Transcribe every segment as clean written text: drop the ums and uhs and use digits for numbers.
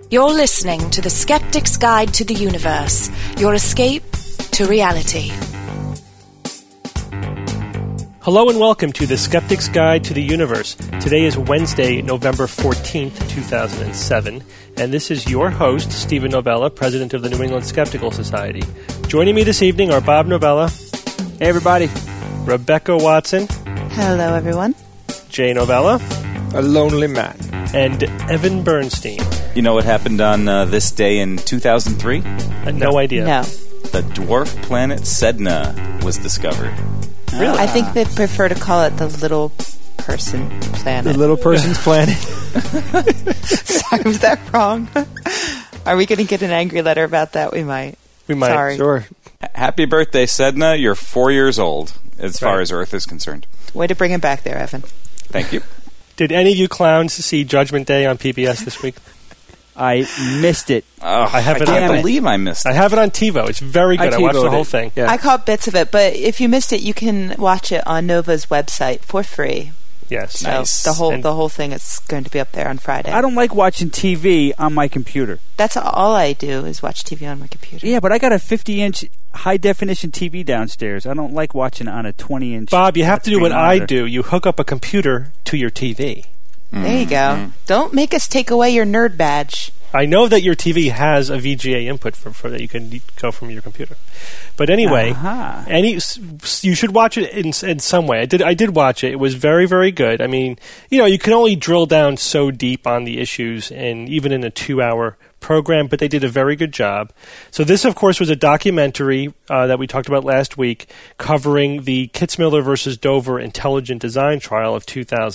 You're listening to The Skeptic's Guide to the Universe, your escape to reality. Hello and welcome to The Skeptic's Guide to the Universe. Today is Wednesday, November 14th, 2007, and this is your host, Stephen Novella, President of the New England Skeptical Society. Joining me this evening are Bob Novella. Hey, everybody. Rebecca Watson. Hello, everyone. Jay Novella. A lonely man. And Evan Bernstein. You know what happened on this day in 2003? No idea. No. The dwarf planet Sedna was discovered. Really? I think they prefer to call it the little person planet. The little person's planet. Sorry, was that wrong? Are we going to get an angry letter about that? We might. We might. Sorry. Sure. Happy birthday, Sedna. You're 4 years old, as far as Earth is concerned. Way to bring him back there, Evan. Thank you. Did any of you clowns see Judgment Day on PBS this week? I missed it. Oh, I have it can't on- believe I missed it. I have it on TiVo. It's very good. I watched the whole thing. Yeah. I caught bits of it, but if you missed it, you can watch it on Nova's website for free. Yes. So Nice. the whole thing is going to be up there on Friday. I don't like watching TV on my computer. That's all I do is watch TV on my computer. Yeah, but I got a 50-inch high-definition TV downstairs. I don't like watching it on a 20-inch... Bob, you have to do what I monitor. do. You hook up a computer to your TV. There you go. Don't make us take away your nerd badge. I know that your TV has a VGA input for that you can go from your computer. But anyway, you should watch it in some way. I did watch it. It was very, very good. I mean, you can only drill down so deep on the issues, and even in a 2-hour program, but they did a very good job. So this, of course, was a documentary that we talked about last week covering the Kitzmiller versus Dover intelligent design trial of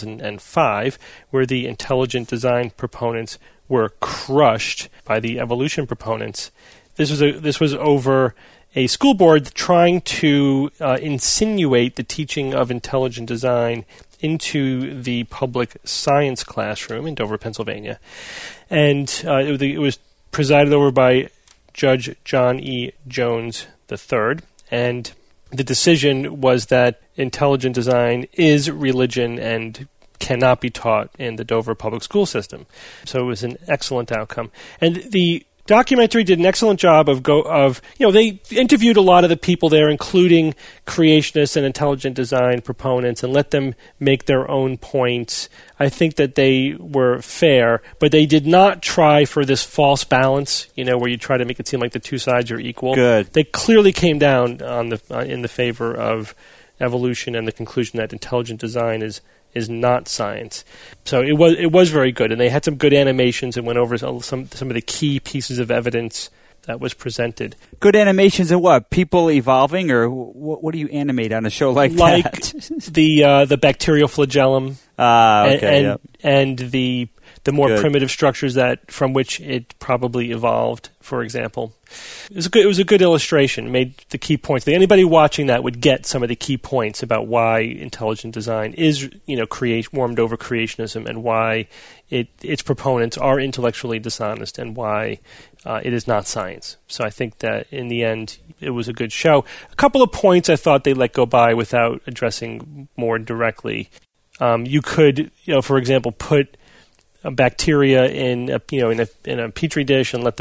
2005, where the intelligent design proponents were crushed by the evolution proponents. This was over a school board trying to insinuate the teaching of intelligent design into the public science classroom in Dover, Pennsylvania. And it was presided over by Judge John E. Jones III. And the decision was that intelligent design is religion and cannot be taught in the Dover public school system. So it was an excellent outcome. And the documentary did an excellent job they interviewed a lot of the people there, including creationists and intelligent design proponents, and let them make their own points. I think that they were fair, but they did not try for this false balance, where you try to make it seem like the two sides are equal. Good. They clearly came down on in the favor of evolution and the conclusion that intelligent design is not science. So it was very good, and they had some good animations and went over some of the key pieces of evidence that was presented. Good animations and what? People evolving, or what do you animate on a show like that? the bacterial flagellum, okay, and the more Good. primitive structures from which it probably evolved, for example. It was a good illustration. It made the key points. Anybody watching that would get some of the key points about why intelligent design is, warmed over creationism, and why its proponents are intellectually dishonest, and why it is not science. So I think that in the end, it was a good show. A couple of points I thought they let go by without addressing more directly. You could, for example, put a bacteria in a petri dish and let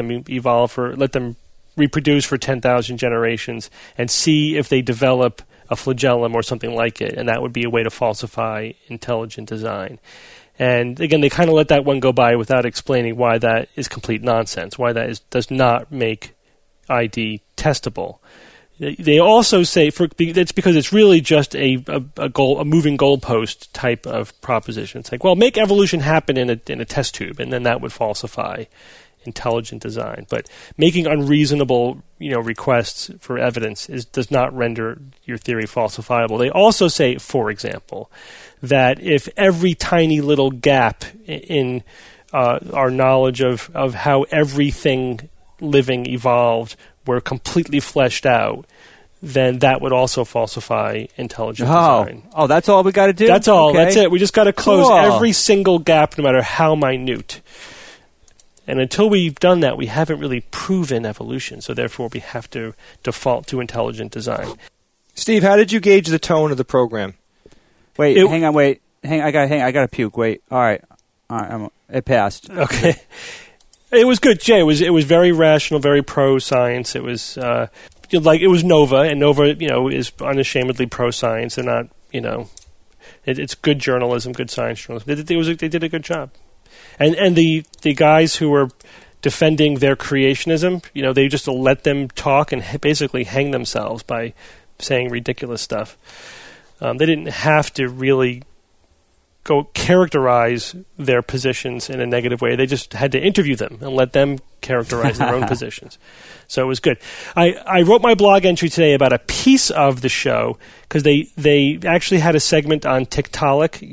them reproduce for 10,000 generations and see if they develop a flagellum or something like it, and that would be a way to falsify intelligent design. And again, they kind of let that one go by without explaining why that is complete nonsense, why that does not make ID testable. They also say that's because it's really just a moving goalpost type of proposition. It's like, well, make evolution happen in a test tube, and then that would falsify intelligent design. But making unreasonable, requests for evidence does not render your theory falsifiable. They also say, for example, that if every tiny little gap in our knowledge of how everything living evolved were completely fleshed out, then that would also falsify intelligent design. Oh, that's all we got to do? That's all. Okay. That's it. We just got to close Cool. every single gap, no matter how minute. And until we've done that, we haven't really proven evolution. So therefore, we have to default to intelligent design. Steve, how did you gauge the tone of the program? Wait, hang on, wait. I got to puke. Wait. All right. It passed. Okay. It was good, Jay. It was very rational, very pro science. It was it was Nova, and Nova, is unashamedly pro science. They're not, it's good journalism, good science journalism. They did a good job, and the guys who were defending their creationism, they just let them talk and basically hang themselves by saying ridiculous stuff. They didn't have to really go characterize their positions in a negative way. They just had to interview them and let them characterize their own positions. So it was good. I wrote my blog entry today about a piece of the show because they actually had a segment on Tiktaalik,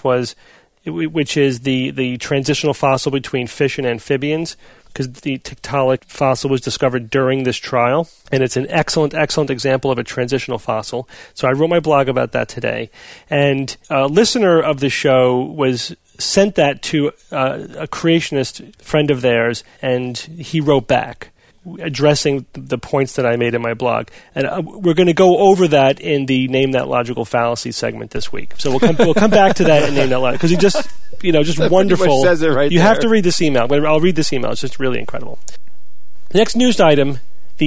which is the transitional fossil between fish and amphibians, because the Tiktaalik fossil was discovered during this trial, and it's an excellent, excellent example of a transitional fossil. So I wrote my blog about that today, and a listener of the show was sent that to a creationist friend of theirs, and he wrote back addressing the points that I made in my blog. And we're going to go over that in the Name That Logical Fallacy segment this week. So we'll come back to that and Name That Logical, because he just that wonderful. Says it right you there. have to read this email. I'll read this email. It's just really incredible. The next news item,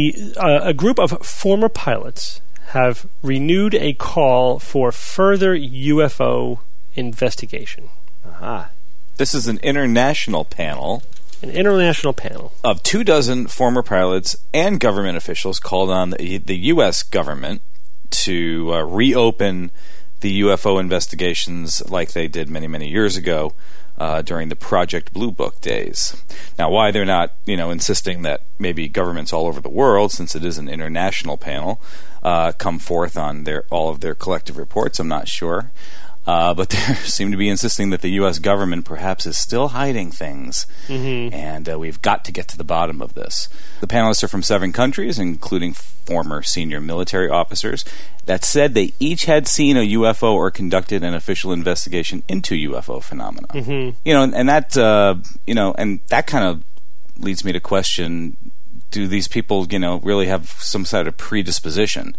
a group of former pilots have renewed a call for further UFO investigation. Aha. This is an international panel. An international panel Of 24 former pilots and government officials called on the U.S. government to reopen the UFO investigations like they did many, many years ago during the Project Blue Book days. Now, why they're not, insisting that maybe governments all over the world, since it is an international panel, come forth on all of their collective reports, I'm not sure. But they seem to be insisting that the U.S. government perhaps is still hiding things, and we've got to get to the bottom of this. The panelists are from 7 countries, including former senior military officers. That said, they each had seen a UFO or conducted an official investigation into UFO phenomena. And that, and that kind of leads me to question: do these people, really have some sort of predisposition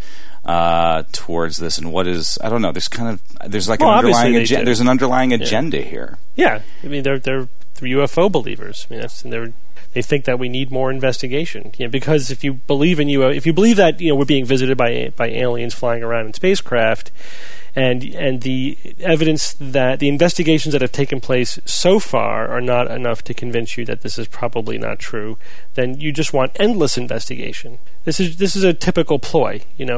towards this, and what is, I don't know, there's like an underlying agenda. There's an underlying agenda here. Yeah, I mean they're UFO believers. I mean, they think that we need more investigation. Because if you believe in if you believe that we're being visited by aliens flying around in spacecraft, and the evidence that the investigations that have taken place so far are not enough to convince you that this is probably not true, then you just want endless investigation. This is a typical ploy,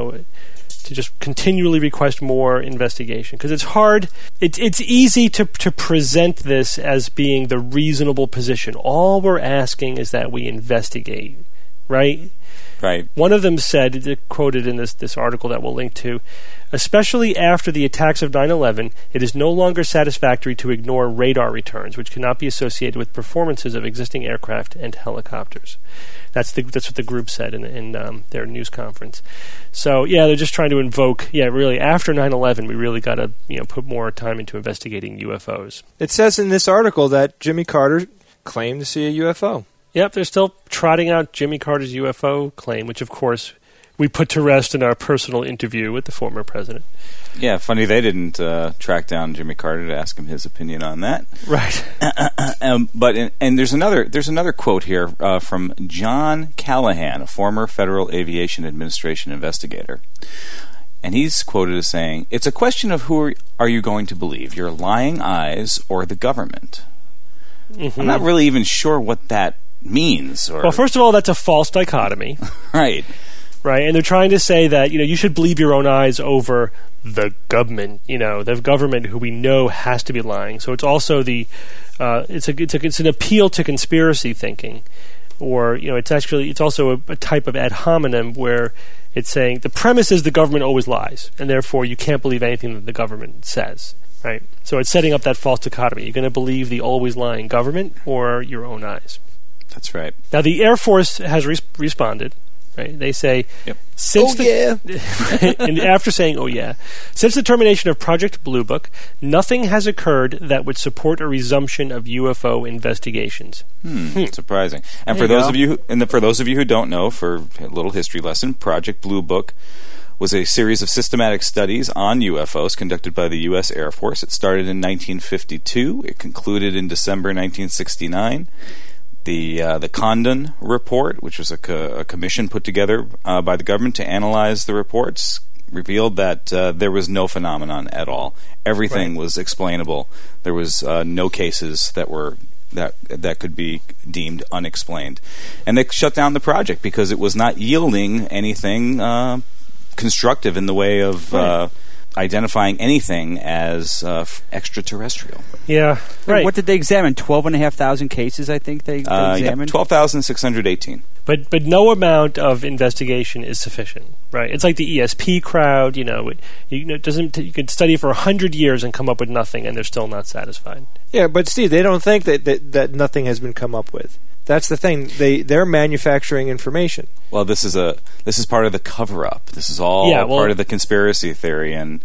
to just continually request more investigation, because it's hard. It's easy to present this as being the reasonable position. All we're asking is that we investigate, right? Right. One of them said, quoted in this article that we'll link to, especially after the attacks of 9/11, it is no longer satisfactory to ignore radar returns, which cannot be associated with performances of existing aircraft and helicopters. That's what the group said in their news conference. So, they're just trying to invoke, really, after 9/11, we really got to put more time into investigating UFOs. It says in this article that Jimmy Carter claimed to see a UFO. Yep, they're still trotting out Jimmy Carter's UFO claim, which, of course, we put to rest in our personal interview with the former president. Yeah, funny they didn't track down Jimmy Carter to ask him his opinion on that. Right. But there's another quote here from John Callahan, a former Federal Aviation Administration investigator. And he's quoted as saying, "It's a question of who are you going to believe, your lying eyes or the government?" I'm not really even sure what that means. Well, first of all, that's a false dichotomy. Right. Right, and they're trying to say that you should believe your own eyes over the government. The government who we know has to be lying. So it's also it's an appeal to conspiracy thinking, or it's also a type of ad hominem where it's saying the premise is the government always lies, and therefore you can't believe anything that the government says. Right, so it's setting up that false dichotomy. You're going to believe the always lying government or your own eyes. That's right. Now the Air Force has responded. Right? They say, since and after saying, since the termination of Project Blue Book, nothing has occurred that would support a resumption of UFO investigations. Surprising. And for those of you who don't know, for a little history lesson, Project Blue Book was a series of systematic studies on UFOs conducted by the U.S. Air Force. It started in 1952. It concluded in December 1969. The Condon report, which was a commission put together by the government to analyze the reports, revealed that there was no phenomenon at all. Everything was explainable. There was no cases that were that could be deemed unexplained, and they shut down the project because it was not yielding anything constructive in the way of identifying anything as extraterrestrial. Yeah, right. What did they examine? 12,500 cases, I think they examined? 12,618. But no amount of investigation is sufficient, right? It's like the ESP crowd, it doesn't. You could study for 100 years and come up with nothing, and they're still not satisfied. Yeah, but Steve, they don't think that nothing has been come up with. That's the thing. They're manufacturing information. Well, this is part of the cover-up. This is all part of the conspiracy theory, and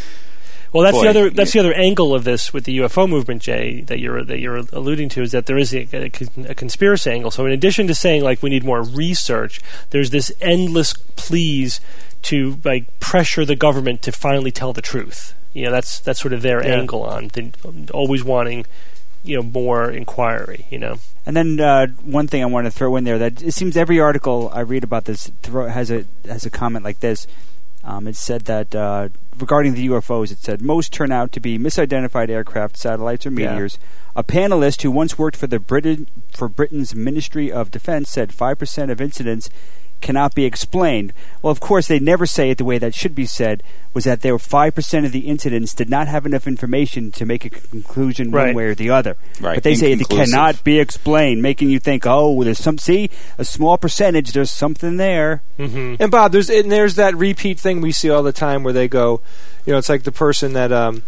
that's the other angle of this with the UFO movement, Jay, that you're alluding to, is that there is a conspiracy angle. So in addition to saying we need more research, there's this endless pleas to pressure the government to finally tell the truth. That's sort of their angle on always wanting more inquiry. And then one thing I want to throw in there, that it seems every article I read about this has a comment like this. It said that regarding the UFOs, it said most turn out to be misidentified aircraft, satellites, or meteors. A panelist who once worked for Britain's Ministry of Defense said 5% of incidents cannot be explained. Well, of course, they never say it the way that should be said, was that there were 5% of the incidents did not have enough information to make a conclusion one way or the other. Right. But they say it cannot be explained, making you think, there's a small percentage, there's something there. Mm-hmm. And Bob, there's that repeat thing we see all the time where they go, it's like the person that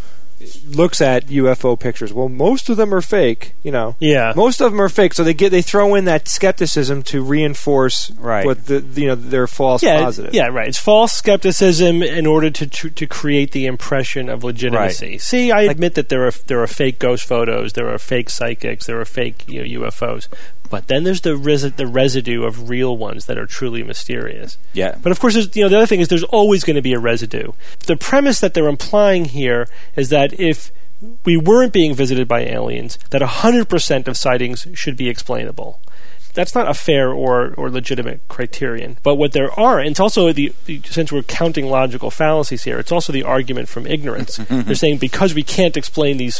looks at UFO pictures. Well, most of them are fake. Yeah, most of them are fake. So they throw in that skepticism to reinforce what their false positive. Yeah, right. It's false skepticism in order to create the impression of legitimacy. Right. See, I admit that there are fake ghost photos, there are fake psychics, there are fake UFOs. But then there's the residue of real ones that are truly mysterious. Yeah. But of course, the other thing is there's always going to be a residue. The premise that they're implying here is that if we weren't being visited by aliens, that 100% of sightings should be explainable. That's not a fair or legitimate criterion. But what there are, and it's also since we're counting logical fallacies here, it's also the argument from ignorance. They're saying because we can't explain these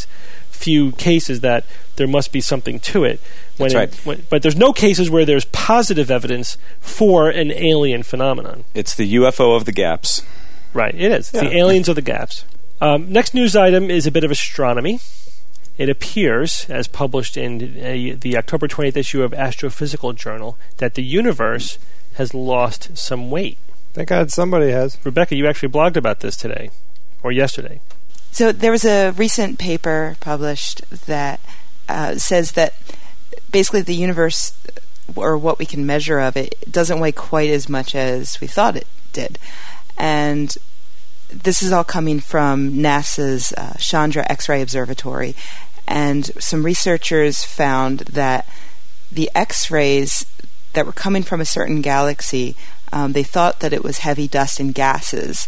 few cases that there must be something to it. That's right. But there's no cases where there's positive evidence for an alien phenomenon. It's the UFO of the gaps. Right, it is. It's the aliens of the gaps. Next news item is a bit of astronomy. It appears, as published in the October 20th issue of Astrophysical Journal, that the universe has lost some weight. Thank God somebody has. Rebecca, you actually blogged about this today, or yesterday. So there was a recent paper published that says that basically the universe, or what we can measure of it, doesn't weigh quite as much as we thought it did. And this is all coming from NASA's Chandra X-ray Observatory. And some researchers found that the X-rays that were coming from a certain galaxy, they thought that it was heavy dust and gases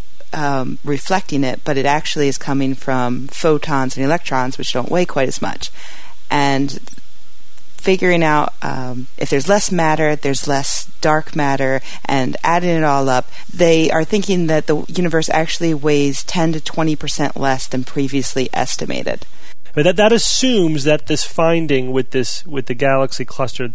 reflecting it, but it actually is coming from photons and electrons, which don't weigh quite as much. And figuring out if there's less matter, there's less dark matter, and adding it all up, they are thinking that the universe actually weighs 10 to 20% less than previously estimated. But that assumes that this finding with the galaxy cluster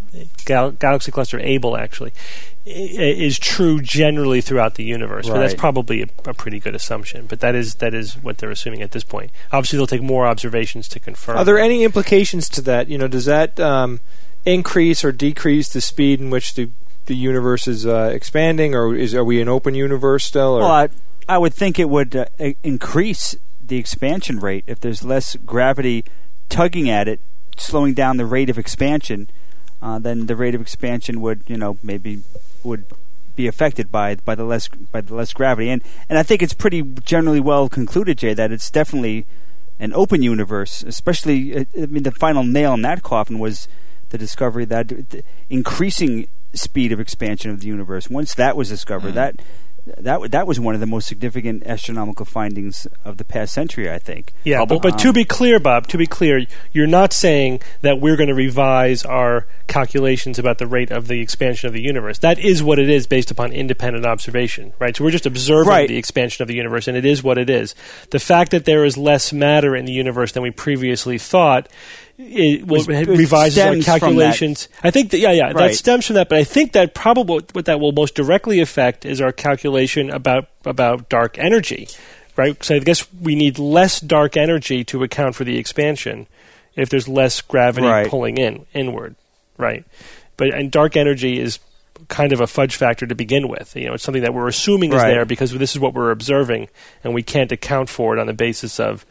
Able actually is true generally throughout the universe. Right. But that's probably a pretty good assumption. But that is what they're assuming at this point. Obviously, they'll take more observations to confirm. Are there any implications to that? Does that increase or decrease the speed in which the universe is expanding, or are we an open universe still? Or? Well, I would think it would increase the expansion rate if there's less gravity tugging at it, slowing down the rate of expansion. Then the rate of expansion would, maybe would be affected by the less gravity. And I think it's pretty generally well concluded, Jay, that it's definitely an open universe. Especially, the final nail in that coffin was the discovery that the increasing speed of expansion of the universe. Once that was discovered, that that was one of the most significant astronomical findings of the past century, I think. Yeah, but to be clear, Bob, you're not saying that we're going to revise our calculations about the rate of the expansion of the universe. That is what it is based upon independent observation, right? So we're just observing the expansion of the universe, and it is what it is. The fact that there is less matter in the universe than we previously thought revises our calculations. I think that, that stems from that, but I think that probably what that will most directly affect is our calculation about dark energy, right? So I guess we need less dark energy to account for the expansion if there's less gravity pulling inward, right? And dark energy is kind of a fudge factor to begin with. It's something that we're assuming is there because this is what we're observing, and we can't account for it on the basis of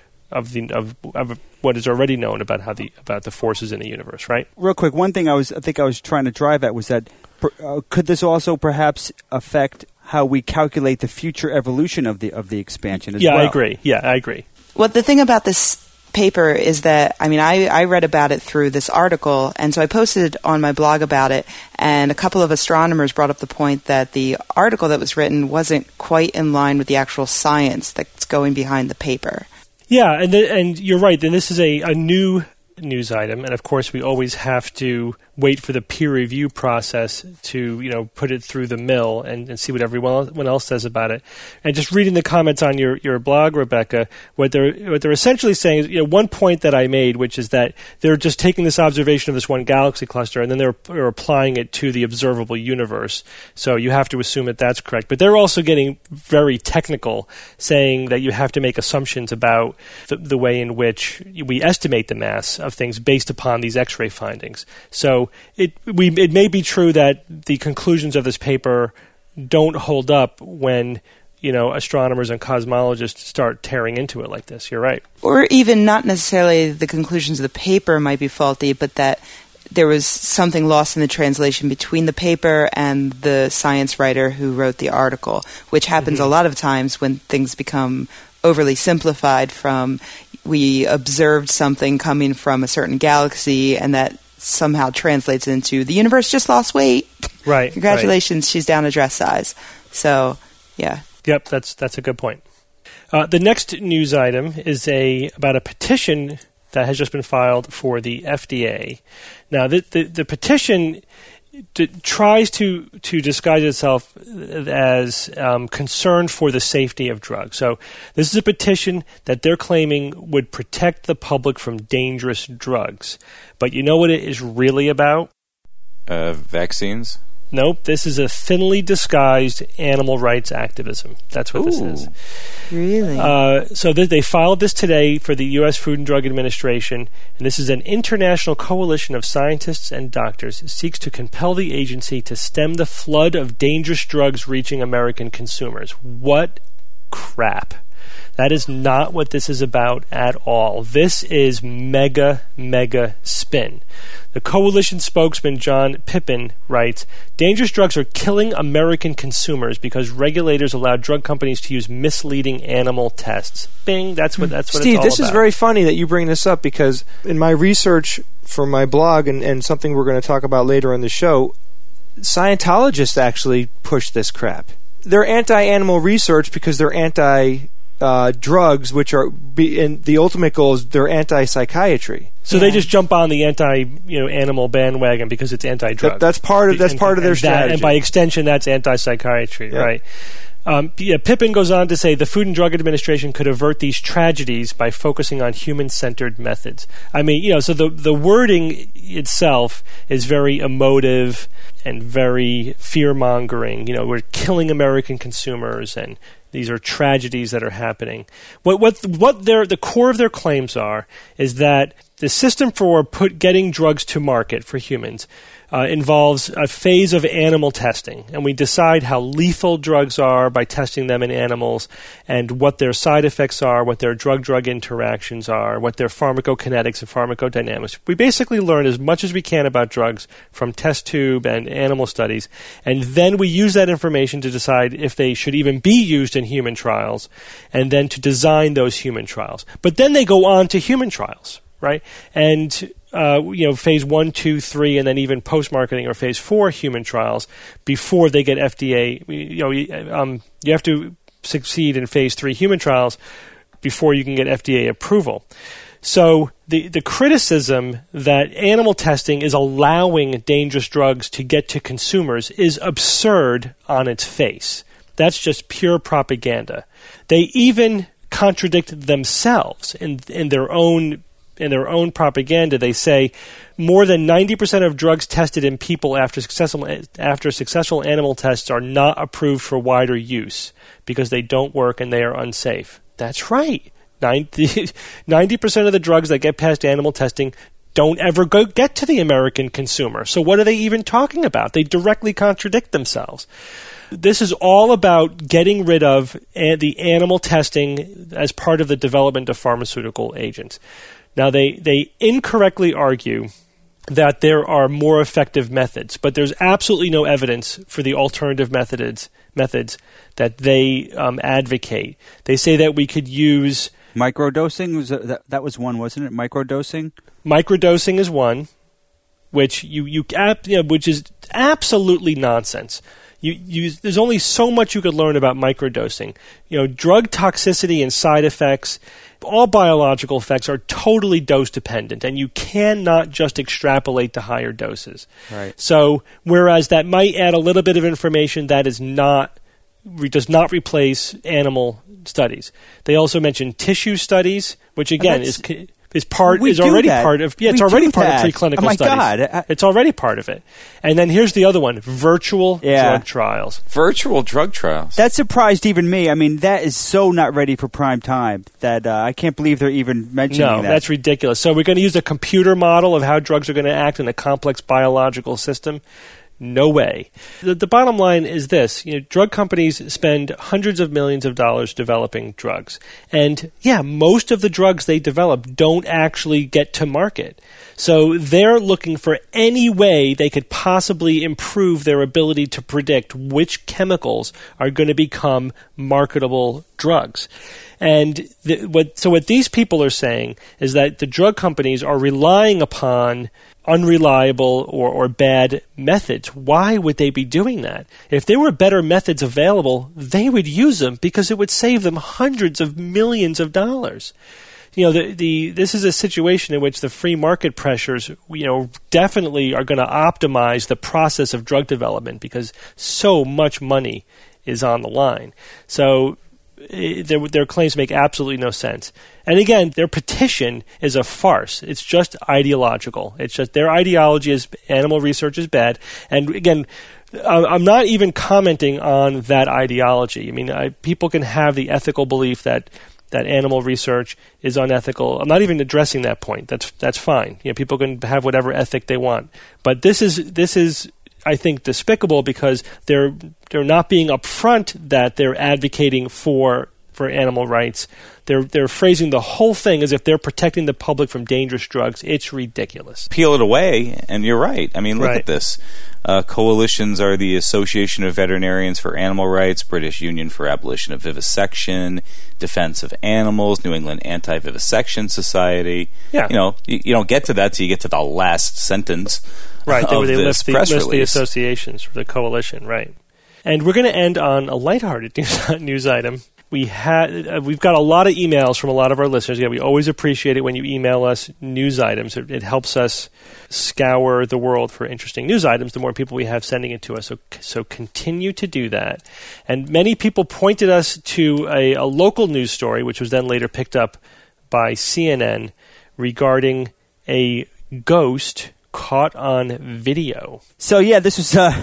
what is already known about the forces in the universe, right? Real quick, one thing I think I was trying to drive at was that could this also perhaps affect how we calculate the future evolution of the expansion as well? I agree. Yeah, I agree. Well, the thing about this paper is that, I read about it through this article, and so I posted on my blog about it, and a couple of astronomers brought up the point that the article that was written wasn't quite in line with the actual science that's going behind the paper. Yeah, and you're right. Then this is a new news item, and of course we always have to wait for the peer review process to put it through the mill and see what everyone else says about it. And just reading the comments on your blog, Rebecca, what they're essentially saying is one point that I made, which is that they're just taking this observation of this one galaxy cluster and then they're applying it to the observable universe. So you have to assume that that's correct. But they're also getting very technical, saying that you have to make assumptions about the way in which we estimate the mass of things based upon these X-ray findings. So it may be true that the conclusions of this paper don't hold up when astronomers and cosmologists start tearing into it like this. You're right. Or even not necessarily the conclusions of the paper might be faulty, but that there was something lost in the translation between the paper and the science writer who wrote the article, which happens a lot of times when things become overly simplified from we observed something coming from a certain galaxy and that somehow translates into the universe just lost weight. Right. Congratulations, she's down a dress size. So, yeah. Yep, that's a good point. The next news item is about a petition that has just been filed for the FDA. Now, the petition tries to disguise itself as concern for the safety of drugs. So this is a petition that they're claiming would protect the public from dangerous drugs. But you know what it is really about? Vaccines? Nope. This is a thinly disguised animal rights activism. That's what this is. Really? So they filed this today for the U.S. Food and Drug Administration, and this is an international coalition of scientists and doctors. It seeks to compel the agency to stem the flood of dangerous drugs reaching American consumers. What crap. That is not what this is about at all. This is mega spin. The coalition spokesman, John Pippin, writes, dangerous drugs are killing American consumers because regulators allow drug companies to use misleading animal tests. Bing, that's what Steve, it's all about. This is very funny that you bring this up because in my research for my blog and something we're going to talk about later on the show, Scientologists actually push this crap. They're anti-animal research because they're drugs, which are and the ultimate goal is they're anti-psychiatry. So they just jump on the anti-animal bandwagon because it's anti-drug. That's part of their strategy. And by extension, that's anti-psychiatry, right? Pippin goes on to say the Food and Drug Administration could avert these tragedies by focusing on human-centered methods. I mean, so the wording itself is very emotive and very fear-mongering. We're killing American consumers and these are tragedies that are happening. What the core of their claims is that the system for getting drugs to market for humans involves a phase of animal testing, and we decide how lethal drugs are by testing them in animals, and what their side effects are, what their drug-drug interactions are, what their pharmacokinetics and pharmacodynamics. We basically learn as much as we can about drugs from test tube and animal studies, and then we use that information to decide if they should even be used in human trials, and then to design those human trials. But then they go on to human trials, right? And phase 1, 2, 3, and then even post-marketing or phase 4 human trials before they get FDA. You have to succeed in phase 3 human trials before you can get FDA approval. So the criticism that animal testing is allowing dangerous drugs to get to consumers is absurd on its face. That's just pure propaganda. They even contradict themselves in their own propaganda. They say more than 90% of drugs tested in people after successful animal tests are not approved for wider use because they don't work and they are unsafe. That's right. 90% of the drugs that get past animal testing don't ever get to the American consumer. So what are they even talking about? They directly contradict themselves. This is all about getting rid of the animal testing as part of the development of pharmaceutical agents. Now, they incorrectly argue that there are more effective methods, but there's absolutely no evidence for the alternative methods that they advocate. They say that we could use microdosing. That was one, wasn't it? Microdosing. Microdosing is one, which which is absolutely nonsense. There's only so much you could learn about microdosing. Drug toxicity and side effects, all biological effects are totally dose dependent, and you cannot just extrapolate to higher doses. Right. So, whereas that might add a little bit of information, that does not replace animal studies. They also mention tissue studies, which again is already part of preclinical oh my studies. God. It's already part of it. And then here's the other one: virtual drug trials. Virtual drug trials. That surprised even me. I mean, that is so not ready for prime time that I can't believe they're even mentioning that. No, that's ridiculous. So we're going to use a computer model of how drugs are going to act in a complex biological system. No way. The bottom line is this. Drug companies spend hundreds of millions of dollars developing drugs. And, most of the drugs they develop don't actually get to market. So they're looking for any way they could possibly improve their ability to predict which chemicals are going to become marketable drugs. And what these people are saying is that the drug companies are relying upon unreliable or bad methods. Why would they be doing that? If there were better methods available, they would use them because it would save them hundreds of millions of dollars. This is a situation in which the free market pressures, definitely are going to optimize the process of drug development because so much money is on the line. So their claims make absolutely no sense. And again, their petition is a farce. It's just ideological. It's just their ideology is animal research is bad. And again, I'm not even commenting on that ideology. I mean, people can have the ethical belief that animal research is unethical. I'm not even addressing that point. That's fine. People can have whatever ethic they want. But this is I think despicable because they're not being upfront that they're advocating for animal rights. They're phrasing the whole thing as if they're protecting the public from dangerous drugs. It's ridiculous. Peel it away, and you're right. I mean, look at this. Coalitions are the Association of Veterinarians for Animal Rights, British Union for Abolition of Vivisection, Defense of Animals, New England Anti-Vivisection Society. Yeah. You don't get to that till you get to the last sentence. Right, of they this list press the associations for the coalition, right. And we're going to end on a lighthearted news item. We've got a lot of emails from a lot of our listeners. We always appreciate it when you email us news items. It helps us scour the world for interesting news items, the more people we have sending it to us. So continue to do that. And many people pointed us to a local news story, which was then later picked up by CNN, regarding a ghost caught on video. So this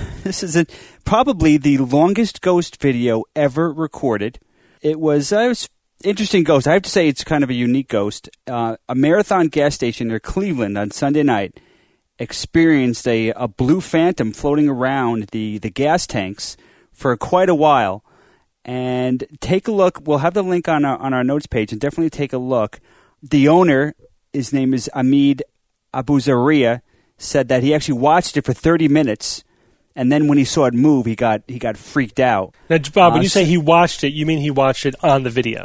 is probably the longest ghost video ever recorded. It was interesting ghost. I have to say it's kind of a unique ghost. A Marathon gas station near Cleveland on Sunday night experienced a blue phantom floating around the gas tanks for quite a while. And take a look. We'll have the link on our notes page, and definitely take a look. The owner, his name is Ahmed Abuzaria, said that he actually watched it for 30 minutes. And then when he saw it move, he got freaked out. Now, Bob, when you say he watched it, you mean he watched it on the video?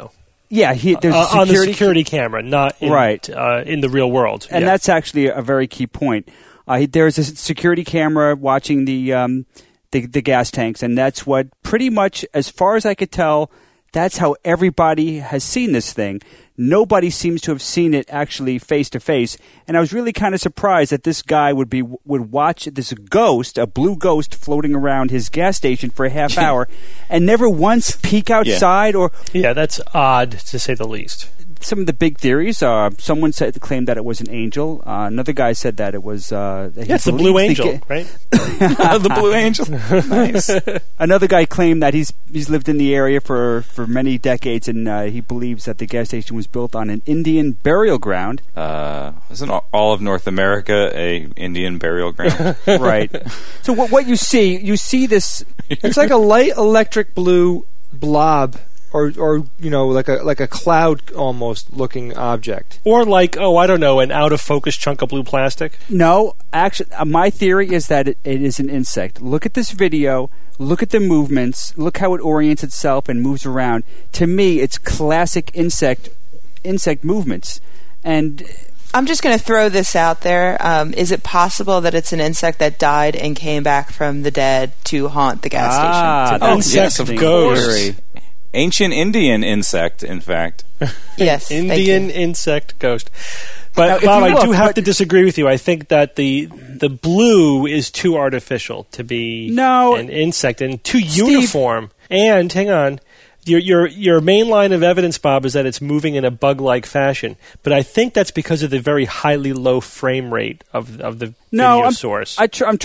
Yeah, there's a on the security camera, not in, right. In the real world. And that's actually a very key point. There's a security camera watching the gas tanks, and that's what pretty much, as far as I could tell, that's how everybody has seen this thing. Nobody seems to have seen it actually face to face, and I was really kind of surprised that this guy would watch this ghost, a blue ghost, floating around his gas station for a half hour, and never once peek outside or. Yeah, that's odd to say the least. Some of the big theories. Someone claimed that it was an angel. Another guy said that it was. It's the Blue Angel, right? The Blue Angel. Nice. Another guy claimed that he's lived in the area for many decades, and he believes that the gas station was built on an Indian burial ground. Isn't all of North America a Indian burial ground? Right. So what you see this. It's like a light electric blue blob. Or like a cloud almost looking object. Or like, I don't know, an out of focus chunk of blue plastic. No, actually, my theory is that it is an insect. Look at this video. Look at the movements. Look how it orients itself and moves around. To me, it's classic insect movements. And I'm just going to throw this out there. Is it possible that it's an insect that died and came back from the dead to haunt the gas station? Yes, of course. Ancient Indian insect, in fact. Yes, Indian insect ghost. But Bob, I do have to disagree with you. I think that the blue is too artificial to be an insect and too uniform. And hang on, your main line of evidence, Bob, is that it's moving in a bug-like fashion. But I think that's because of the very highly low frame rate of the video source.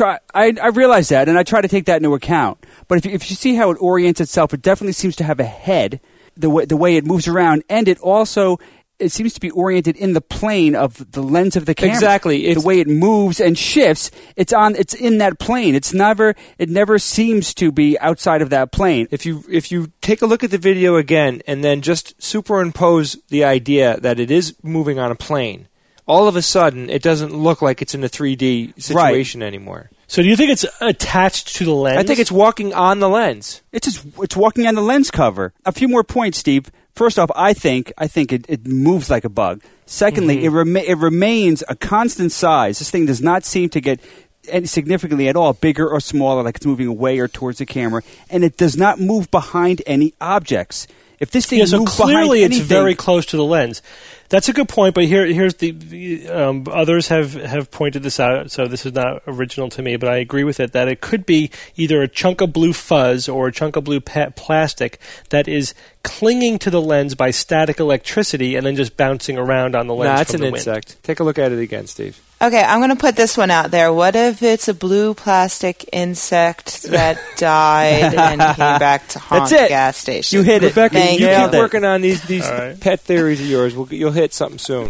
I realize that, and I try to take that into account. But if you see how it orients itself, it definitely seems to have a head, the way it moves around, and it seems to be oriented in the plane of the lens of the camera. Exactly. The way it moves and shifts, it's in that plane. It never seems to be outside of that plane. If you take a look at the video again and then just superimpose the idea that it is moving on a plane, all of a sudden it doesn't look like it's in a 3D situation anymore. So do you think it's attached to the lens? I think it's walking on the lens. It's walking on the lens cover. A few more points, Steve. First off, I think it moves like a bug. Secondly, it remains a constant size. This thing does not seem to get significantly at all bigger or smaller, like it's moving away or towards the camera, and it does not move behind any objects. If this thing moves behind anything, clearly it's very close to the lens. That's a good point, but here's the others have pointed this out, so this is not original to me, but I agree with it, that it could be either a chunk of blue fuzz or a chunk of blue plastic that is clinging to the lens by static electricity and then just bouncing around on the lens. That's an insect. Take a look at it again, Steve. Okay, I'm going to put this one out there. What if it's a blue plastic insect that died and came back to haunt the gas station? You hit it. Rebecca, you keep it. working on these pet theories of yours. You'll hit something soon.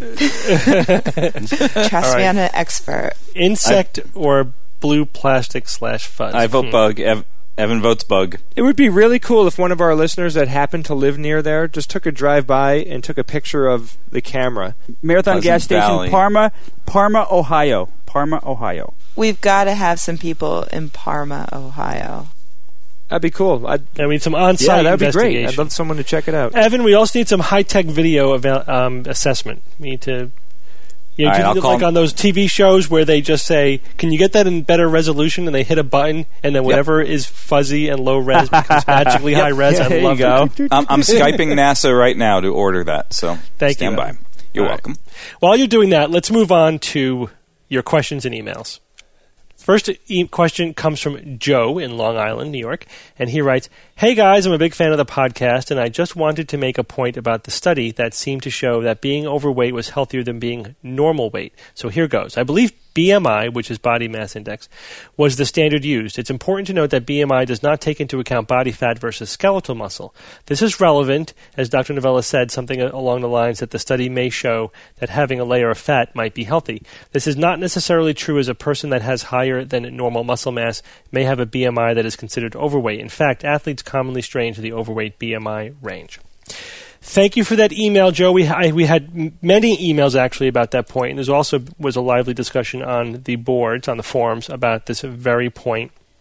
Trust me, I'm an expert. Insect or blue plastic / fuzz? I vote bug. Evan votes bug. It would be really cool if one of our listeners that happened to live near there just took a drive-by and took a picture of the camera. Marathon Gas Station, Parma, Ohio. Parma, Ohio. We've got to have some people in Parma, Ohio. That'd be cool. I mean, some on-site that'd be great. investigation. I'd love someone to check it out. Evan, we also need some high-tech video assessment. We need to... like on those TV shows where they just say, can you get that in better resolution? And they hit a button, and then whatever is fuzzy and low res becomes magically high res. I love it. I'm Skyping NASA right now to order that, so stand by. You're welcome. While you're doing that, let's move on to your questions and emails. First question comes from Joe in Long Island, New York, and he writes, "Hey guys, I'm a big fan of the podcast, and I just wanted to make a point about the study that seemed to show that being overweight was healthier than being normal weight. So here goes. I believe BMI, which is body mass index, was the standard used. It's important to note that BMI does not take into account body fat versus skeletal muscle. This is relevant, as Dr. Novella said, something along the lines that the study may show that having a layer of fat might be healthy. This is not necessarily true, as a person that has higher than normal muscle mass may have a BMI that is considered overweight. In fact, athletes commonly stray into the overweight BMI range." Thank you for that email, Joe. We had many emails actually about that point, and there also was a lively discussion on the boards, on the forums, about this very point.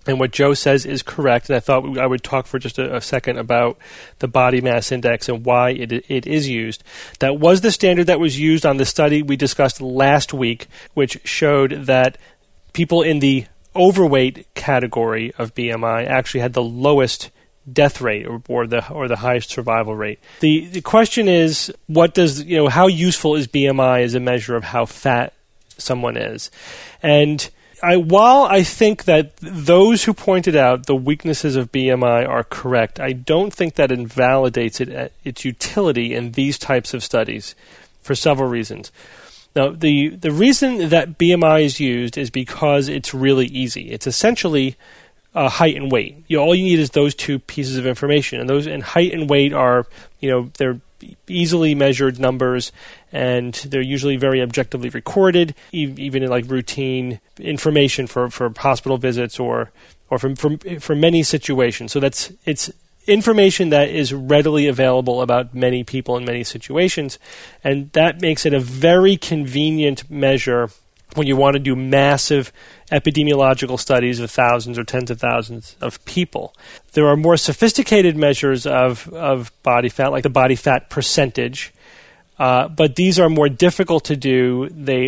And what Joe says is correct, and I thought I would talk for just a second about the body mass index and why it is used. That was the standard that was used on the study we discussed last week, which showed that people in the overweight category of BMI actually had the lowest death rate or the highest survival rate. The question is, how useful is BMI as a measure of how fat someone is? And while I think that those who pointed out the weaknesses of BMI are correct, I don't think that invalidates its utility in these types of studies for several reasons. Now, the reason that BMI is used is because it's really easy. It's essentially height and weight. All you need is those two pieces of information, and height and weight are, they're easily measured numbers, and they're usually very objectively recorded, even in like routine information for hospital visits or for many situations. So it's information that is readily available about many people in many situations, and that makes it a very convenient measure when you want to do massive epidemiological studies of thousands or tens of thousands of people. There are more sophisticated measures of body fat, like the body fat percentage, but these are more difficult to do.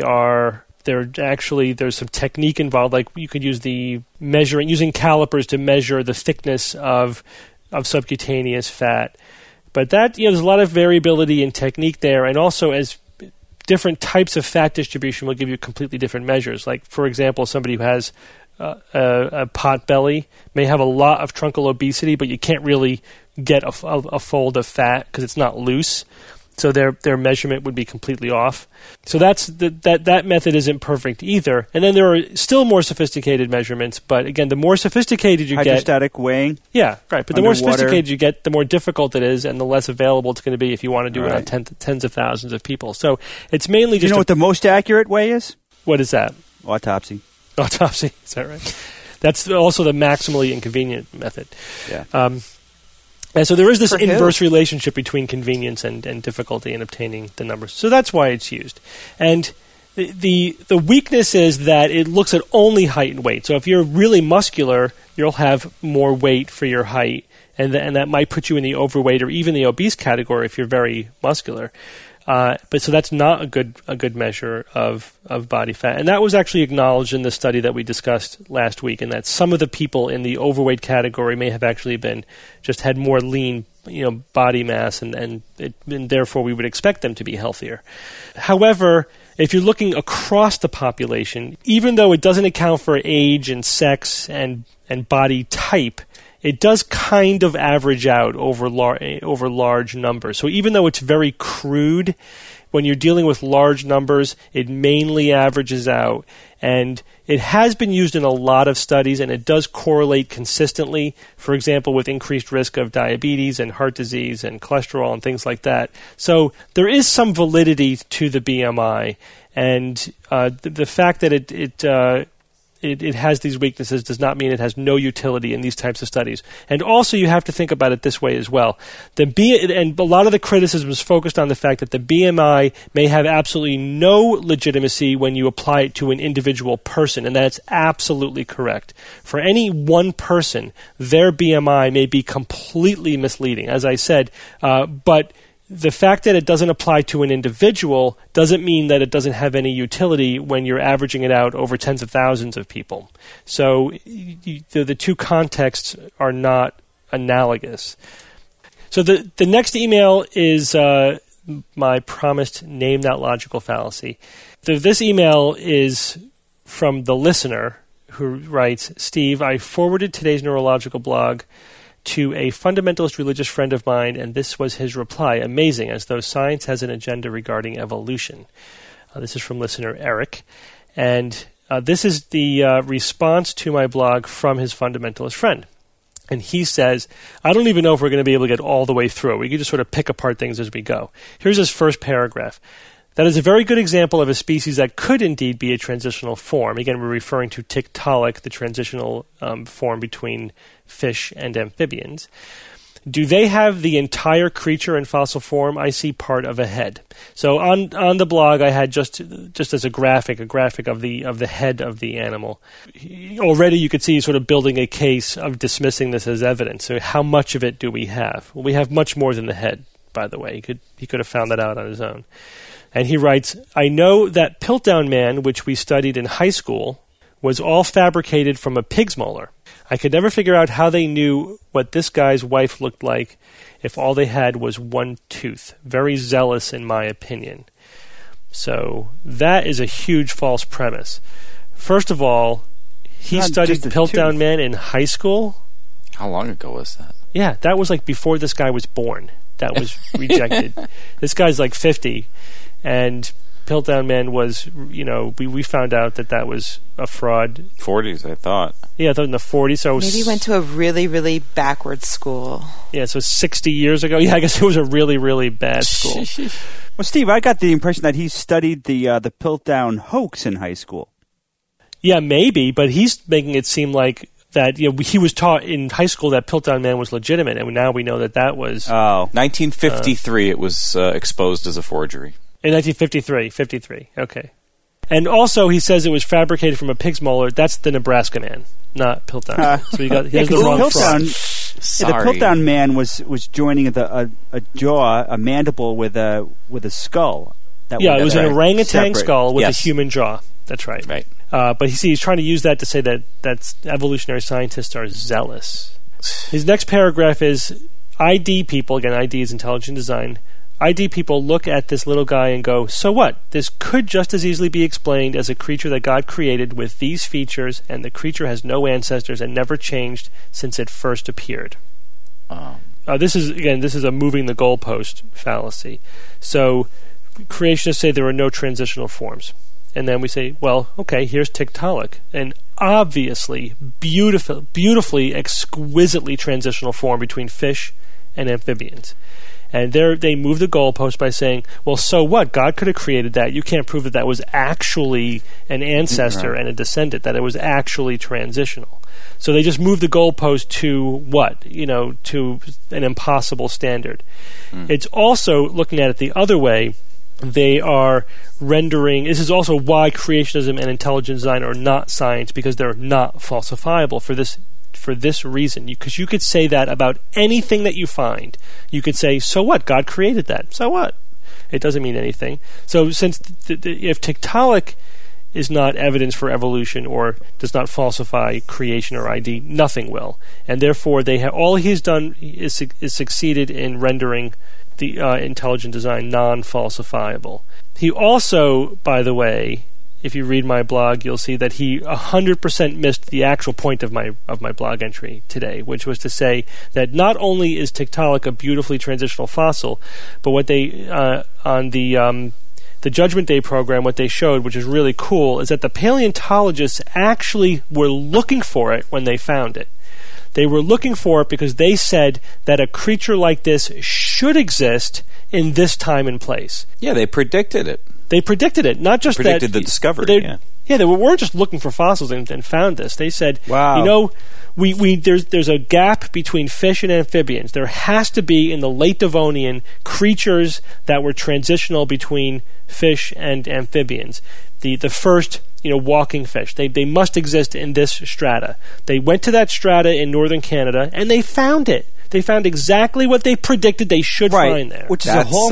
There's some technique involved, like you could use using calipers to measure the thickness of subcutaneous fat. But there's a lot of variability in technique there, and also as different types of fat distribution will give you completely different measures. Like, for example, somebody who has a pot belly may have a lot of truncal obesity, but you can't really get a fold of fat because it's not loose. So their measurement would be completely off. So that method isn't perfect either. And then there are still more sophisticated measurements, but again, the more sophisticated you get... Hydrostatic weighing? Yeah, right. But the more sophisticated you get, the more difficult it is, and the less available it's going to be if you want to do it on tens of thousands of people. So it's mainly just... You know what the most accurate way is? What is that? Autopsy. Autopsy, is that right? That's also the maximally inconvenient method. Yeah. And so there is this inverse relationship between convenience and difficulty in obtaining the numbers. So that's why it's used. And the weakness is that it looks at only height and weight. So if you're really muscular, you'll have more weight for your height, and that might put you in the overweight or even the obese category if you're very muscular. But so that's not a good measure of body fat. And that was actually acknowledged in the study that we discussed last week, and that some of the people in the overweight category may have actually just had more lean, body mass, and therefore we would expect them to be healthier. However, if you're looking across the population, even though it doesn't account for age and sex and body type, it does kind of average out over large numbers. So even though it's very crude, when you're dealing with large numbers, it mainly averages out. And it has been used in a lot of studies, and it does correlate consistently, for example, with increased risk of diabetes and heart disease and cholesterol and things like that. So there is some validity to the BMI, and the fact that it has these weaknesses does not mean it has no utility in these types of studies. And also you have to think about it this way as well. And a lot of the criticism is focused on the fact that the BMI may have absolutely no legitimacy when you apply it to an individual person, and that's absolutely correct. For any one person, their BMI may be completely misleading, as I said, but the fact that it doesn't apply to an individual doesn't mean that it doesn't have any utility when you're averaging it out over tens of thousands of people. So the two contexts are not analogous. So the next email is my promised name that logical fallacy. This email is from the listener who writes, Steve, I forwarded today's neurological blog to a fundamentalist religious friend of mine, and this was his reply. Amazing, as though science has an agenda regarding evolution. This is from listener Eric. And this is the response to my blog from his fundamentalist friend. And he says, I don't even know if we're going to be able to get all the way through. We can just sort of pick apart things as we go. Here's his first paragraph. That is a very good example of a species that could indeed be a transitional form. Again, we're referring to Tiktaalik, the transitional form between fish and amphibians. Do they have the entire creature in fossil form? I see part of a head. So on the blog, I had just as a graphic of the head of the animal. Already, you could see sort of building a case of dismissing this as evidence. So, how much of it do we have? Well, we have much more than the head. By the way, he could have found that out on his own. And he writes, I know that Piltdown Man, which we studied in high school, was all fabricated from a pig's molar. I could never figure out how they knew what this guy's wife looked like if all they had was one tooth. Very zealous, in my opinion. So that is a huge false premise. First of all, he studied Piltdown Man in high school. How long ago was that? Yeah, that was like before this guy was born. That was rejected. This guy's like 50, and Piltdown Man was, we found out that was a fraud. 40s, I thought. Yeah, I thought in the 40s. So maybe he went to a really, really backwards school. Yeah, so 60 years ago. Yeah, I guess it was a really, really bad school. Well, Steve, I got the impression that he studied the Piltdown hoax in high school. Yeah, maybe, but he's making it seem like that he was taught in high school that Piltdown Man was legitimate, and now we know that was... 1953, it was exposed as a forgery. In 1953, okay. And also, he says it was fabricated from a pig's molar. That's the Nebraska Man, not Piltdown. So he has the wrong fraud. The Piltdown Man was joining a mandible with a skull. It was an orangutan skull with a human jaw. That's right. Right. But he's trying to use that to say that evolutionary scientists are zealous. His next paragraph is, ID people, again, ID is intelligent design, ID people look at this little guy and go, so what? This could just as easily be explained as a creature that God created with these features, and the creature has no ancestors and never changed since it first appeared. This is a moving the goalpost fallacy. So creationists say there are no transitional forms. And then we say, well, okay, here's Tiktaalik, an obviously beautifully, exquisitely transitional form between fish and amphibians. And they move the goalpost by saying, well, so what? God could have created that. You can't prove that was actually an ancestor and a descendant, that it was actually transitional. So they just move the goalpost to what? To an impossible standard. It's also, looking at it the other way, they are rendering... This is also why creationism and intelligent design are not science, because they're not falsifiable for this reason. Because you could say that about anything that you find. You could say, so what? God created that. So what? It doesn't mean anything. So since if Tiktaalik is not evidence for evolution or does not falsify creation or ID, nothing will. And therefore, all he's done is succeeded in rendering the intelligent design non-falsifiable. He also, by the way, if you read my blog, you'll see that he 100% missed the actual point of my blog entry today, which was to say that not only is Tiktaalik a beautifully transitional fossil, but what they on the Judgment Day program, what they showed, which is really cool, is that the paleontologists actually were looking for it when they found it. They were looking for it because they said that a creature like this should exist in this time and place. Yeah, they predicted it. They predicted it, not just predicted the discovery. They weren't just looking for fossils and found this. They said, wow. There's a gap between fish and amphibians. There has to be, in the late Devonian, creatures that were transitional between fish and amphibians. The first walking fish. They must exist in this strata. They went to that strata in northern Canada and they found it. They found exactly what they predicted they should find there. Which is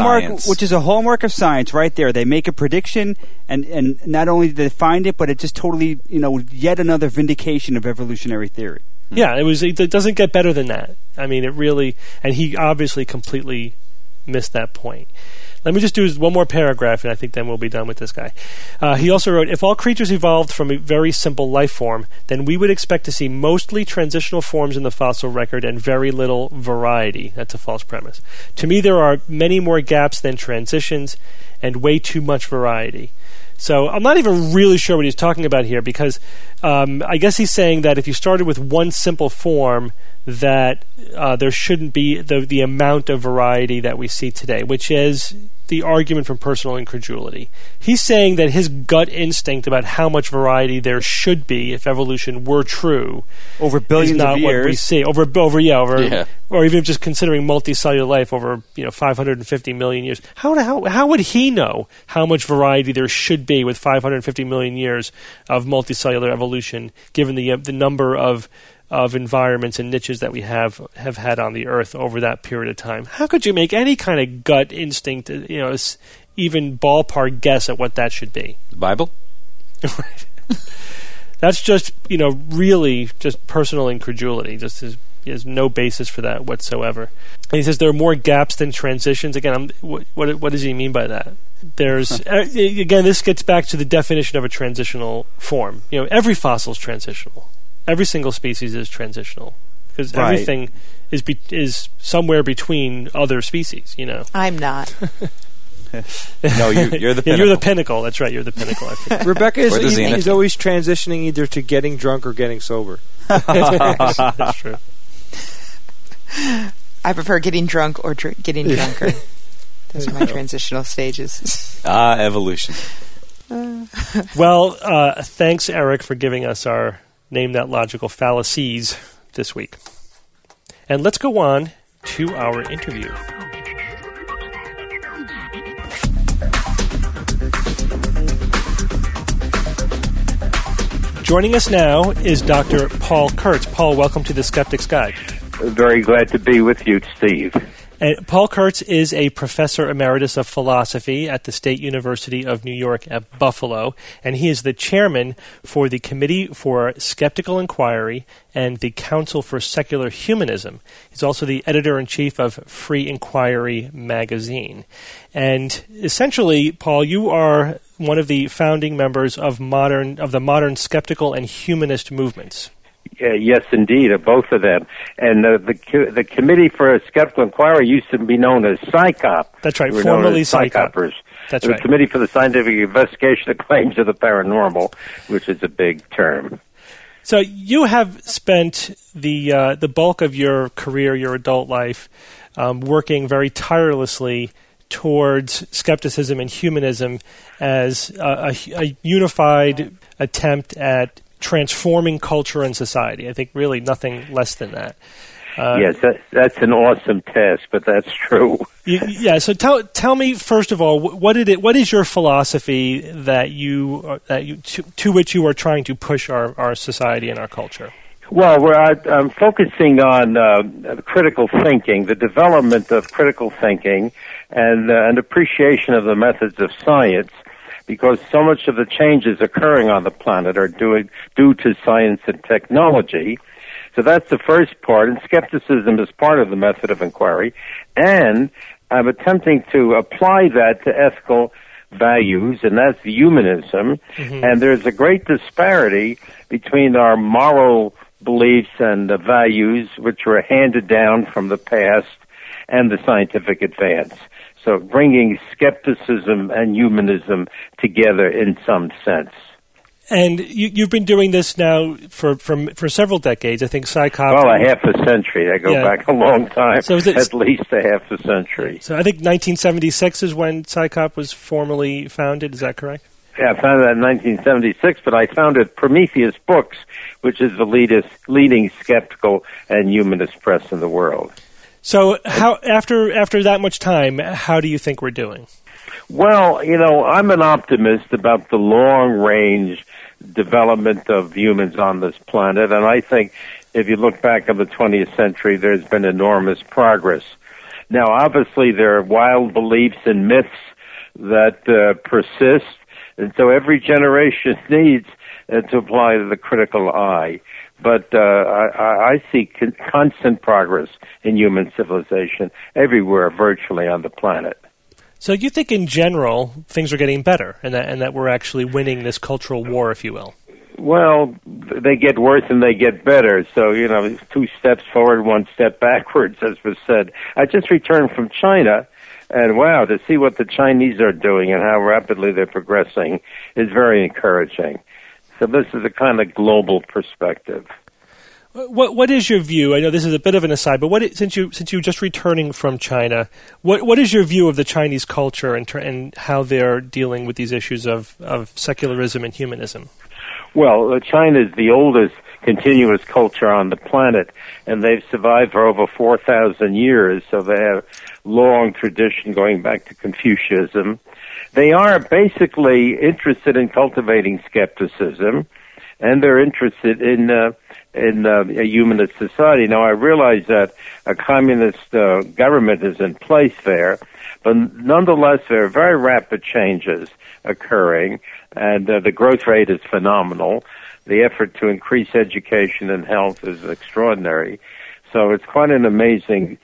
a hallmark of science right there. They make a prediction and not only did they find it, but it just totally, yet another vindication of evolutionary theory. Yeah, it doesn't get better than that. I mean, it really, and he obviously completely missed that point. Let me just do one more paragraph, and I think then we'll be done with this guy. He also wrote, if all creatures evolved from a very simple life form, then we would expect to see mostly transitional forms in the fossil record and very little variety. That's a false premise. To me, there are many more gaps than transitions and way too much variety. So I'm not even really sure what he's talking about here, because I guess he's saying that if you started with one simple form, that there shouldn't be the amount of variety that we see today, which is, the argument from personal incredulity. He's saying that his gut instinct about how much variety there should be if evolution were true over billions is not of years. what we see. Or even just considering multicellular life over 550 million years. How would he know how much variety there should be with 550 million years of multicellular evolution, given the number of environments and niches that we have had on the Earth over that period of time? How could you make any kind of gut instinct, even ballpark guess at what that should be? The Bible? Right. That's just, really just personal incredulity. He has no basis for that whatsoever. And he says there are more gaps than transitions. Again, what does he mean by that? There's again, this gets back to the definition of a transitional form. Every fossil is transitional. Every single species is transitional because everything is somewhere between other species. I'm not. No, you're the pinnacle. Yeah, you're the pinnacle. That's right. You're the pinnacle. I think. Rebecca is always transitioning either to getting drunk or getting sober. That's true. I prefer getting drunk or getting drunker. Those are my transitional stages. Evolution. Well, thanks, Eric, for giving us our Name That Logical Fallacies this week. And let's go on to our interview. Joining us now is Dr. Paul Kurtz. Paul, welcome to the Skeptic's Guide. Very glad to be with you, Steve. And Paul Kurtz is a professor emeritus of philosophy at the State University of New York at Buffalo, and he is the chairman for the Committee for Skeptical Inquiry and the Council for Secular Humanism. He's also the editor-in-chief of Free Inquiry magazine. And essentially, Paul, you are one of the founding members of the modern skeptical and humanist movements. Yes, indeed, both of them. And the Committee for Skeptical Inquiry used to be known as PSYCOP. That's right, formerly PSYCOP. That's right. The Committee for the Scientific Investigation of Claims of the Paranormal, which is a big term. So you have spent the bulk of your career, your adult life, working very tirelessly towards skepticism and humanism as a unified attempt at transforming culture and society. I think really nothing less than that. Yes, that's an awesome task, but that's true. Yeah. So tell me first of all, what is your philosophy to which you are trying to push our society and our culture? Well, I'm focusing on critical thinking, the development of critical thinking, and an appreciation of the methods of science, because so much of the changes occurring on the planet are due to science and technology. So that's the first part, and skepticism is part of the method of inquiry. And I'm attempting to apply that to ethical values, and that's humanism. Mm-hmm. And there's a great disparity between our moral beliefs and the values which were handed down from the past and the scientific advance. So bringing skepticism and humanism together in some sense. And you've been doing this now for several decades. I think PSYCOP... Well, a half a century. I go back a long time, so at least a half a century. So I think 1976 is when PSYCOP was formally founded. Is that correct? Yeah, I founded that in 1976, but I founded Prometheus Books, which is the leading skeptical and humanist press in the world. So how after that much time, how do you think we're doing? Well, I'm an optimist about the long-range development of humans on this planet, and I think if you look back on the 20th century, there's been enormous progress. Now, obviously, there are wild beliefs and myths that persist, and so every generation needs to apply the critical eye. But I see constant progress in human civilization everywhere, virtually on the planet. So you think in general things are getting better and that we're actually winning this cultural war, if you will? Well, they get worse and they get better. So, 2 steps forward, 1 step backwards, as was said. I just returned from China, and wow, to see what the Chinese are doing and how rapidly they're progressing is very encouraging. So this is a kind of global perspective. What is your view? I know this is a bit of an aside, but since you're just returning from China, what is your view of the Chinese culture and how they're dealing with these issues of secularism and humanism? Well, China is the oldest continuous culture on the planet, and they've survived for over 4,000 years, so they have long tradition going back to Confucianism. They are basically interested in cultivating skepticism, and they're interested in a humanist society. Now, I realize that a communist government is in place there, but nonetheless, there are very rapid changes occurring, and the growth rate is phenomenal. The effort to increase education and health is extraordinary. So it's quite an amazing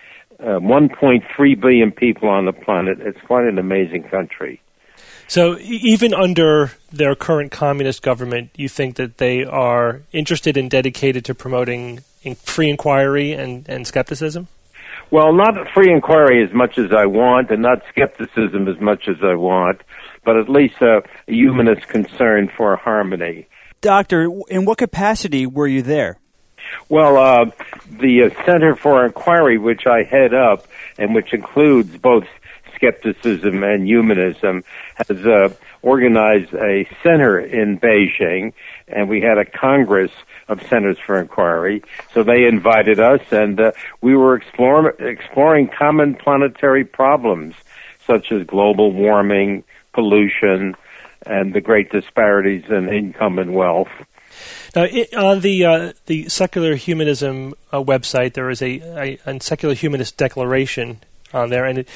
1.3 billion people on the planet. It's quite an amazing country. So even under their current communist government, you think that they are interested and dedicated to promoting free inquiry and skepticism? Well, not free inquiry as much as I want, and not skepticism as much as I want, but at least a humanist concern for harmony. Doctor, in what capacity were you there? Well, the Center for Inquiry, which I head up, and which includes both skepticism and humanism, has organized a center in Beijing, and we had a Congress of Centers for Inquiry. So they invited us, and we were exploring common planetary problems, such as global warming, pollution, and the great disparities in income and wealth. Now, on the Secular Humanism website, there is a Secular Humanist Declaration on there, and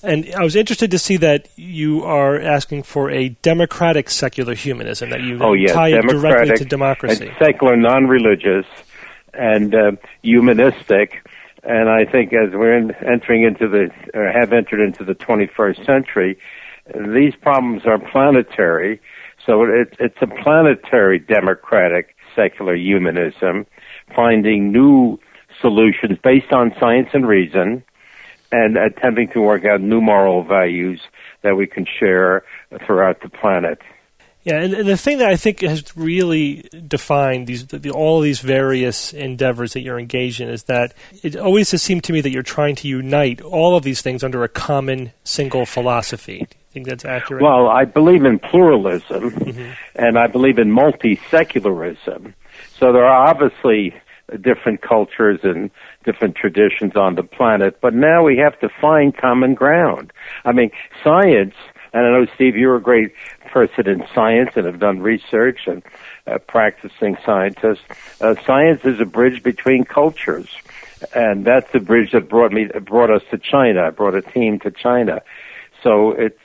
I was interested to see that you are asking for a democratic secular humanism, that you tie it directly to democracy. And secular, non-religious, and humanistic. And I think as we're entering into have entered into the 21st century, these problems are planetary. So it's a planetary democratic secular humanism, finding new solutions based on science and reason, and attempting to work out new moral values that we can share throughout the planet. Yeah, and the thing that I think has really defined all these various endeavors that you're engaged in is that it always has seemed to me that you're trying to unite all of these things under a common single philosophy. Do you think that's accurate? Well, I believe in pluralism, and I believe in multi-secularism. So there are obviously different cultures and different traditions on the planet, but now we have to find common ground. I mean, science, and I know, Steve, you're a great person in science and have done research and practicing scientist. Science is a bridge between cultures, and that's the bridge that brought us to China. I brought a team to China. So it's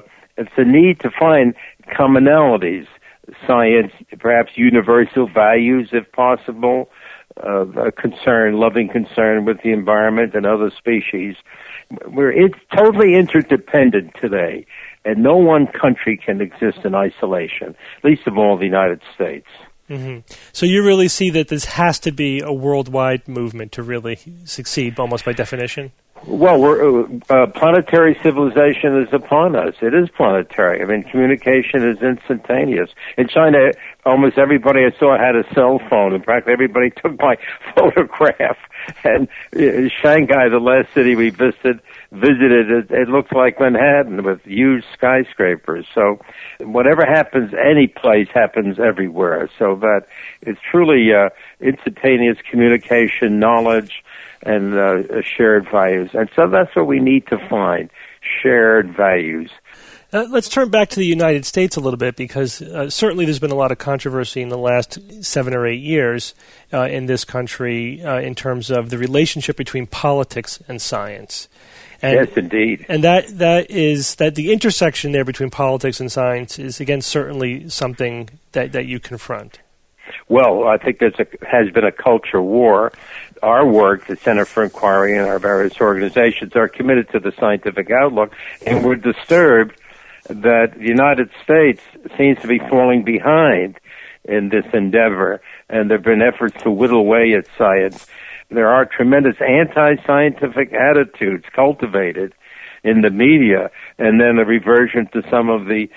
a need to find commonalities, science, perhaps universal values if possible, a loving concern with the environment and other species. It's totally interdependent today, and no one country can exist in isolation, least of all the United States. Mm-hmm. So you really see that this has to be a worldwide movement to really succeed, almost by definition? Well, planetary civilization is upon us. It is planetary. I mean, communication is instantaneous. In China, almost everybody I saw had a cell phone. In fact, everybody took my photograph. And Shanghai, the last city we visited, it looked like Manhattan with huge skyscrapers. So whatever happens any place happens everywhere. So that it's truly instantaneous communication, knowledge, and shared values. And so that's what we need to find, shared values. Let's turn back to the United States a little bit, because certainly there's been a lot of controversy in the last 7 or 8 years in this country in terms of the relationship between politics and science. And, yes, indeed. And that the intersection there between politics and science is, again, certainly something that you confront. Well, I think there has been a culture war. Our work, the Center for Inquiry and our various organizations, are committed to the scientific outlook, and we're disturbed that the United States seems to be falling behind in this endeavor, and there have been efforts to whittle away at science. There are tremendous anti-scientific attitudes cultivated in the media, and then a reversion to some of the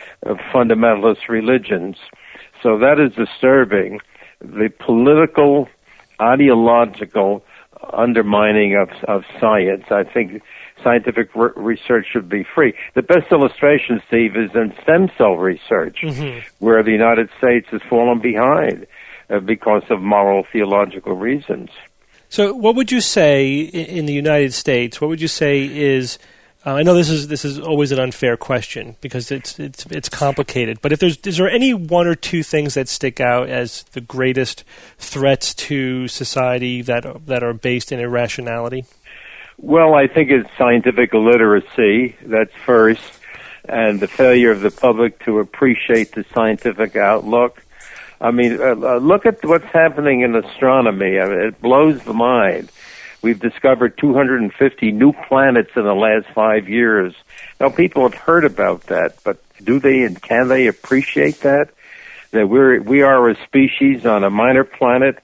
fundamentalist religions. So that is disturbing. The political ideological undermining of science. I think scientific research should be free. The best illustration, Steve, is in stem cell research, where the United States has fallen behind because of moral, theological reasons. So what would you say in the United States, what would you say is, I know this is always an unfair question because it's complicated, but is there any one or two things that stick out as the greatest threats to society that are based in irrationality? Well, I think it's scientific illiteracy, that's first, and the failure of the public to appreciate the scientific outlook. I mean, look at what's happening in astronomy. I mean, it blows the mind. We've discovered 250 new planets in the last 5 years. Now, people have heard about that, but do they and can they appreciate that? That we are a species on a minor planet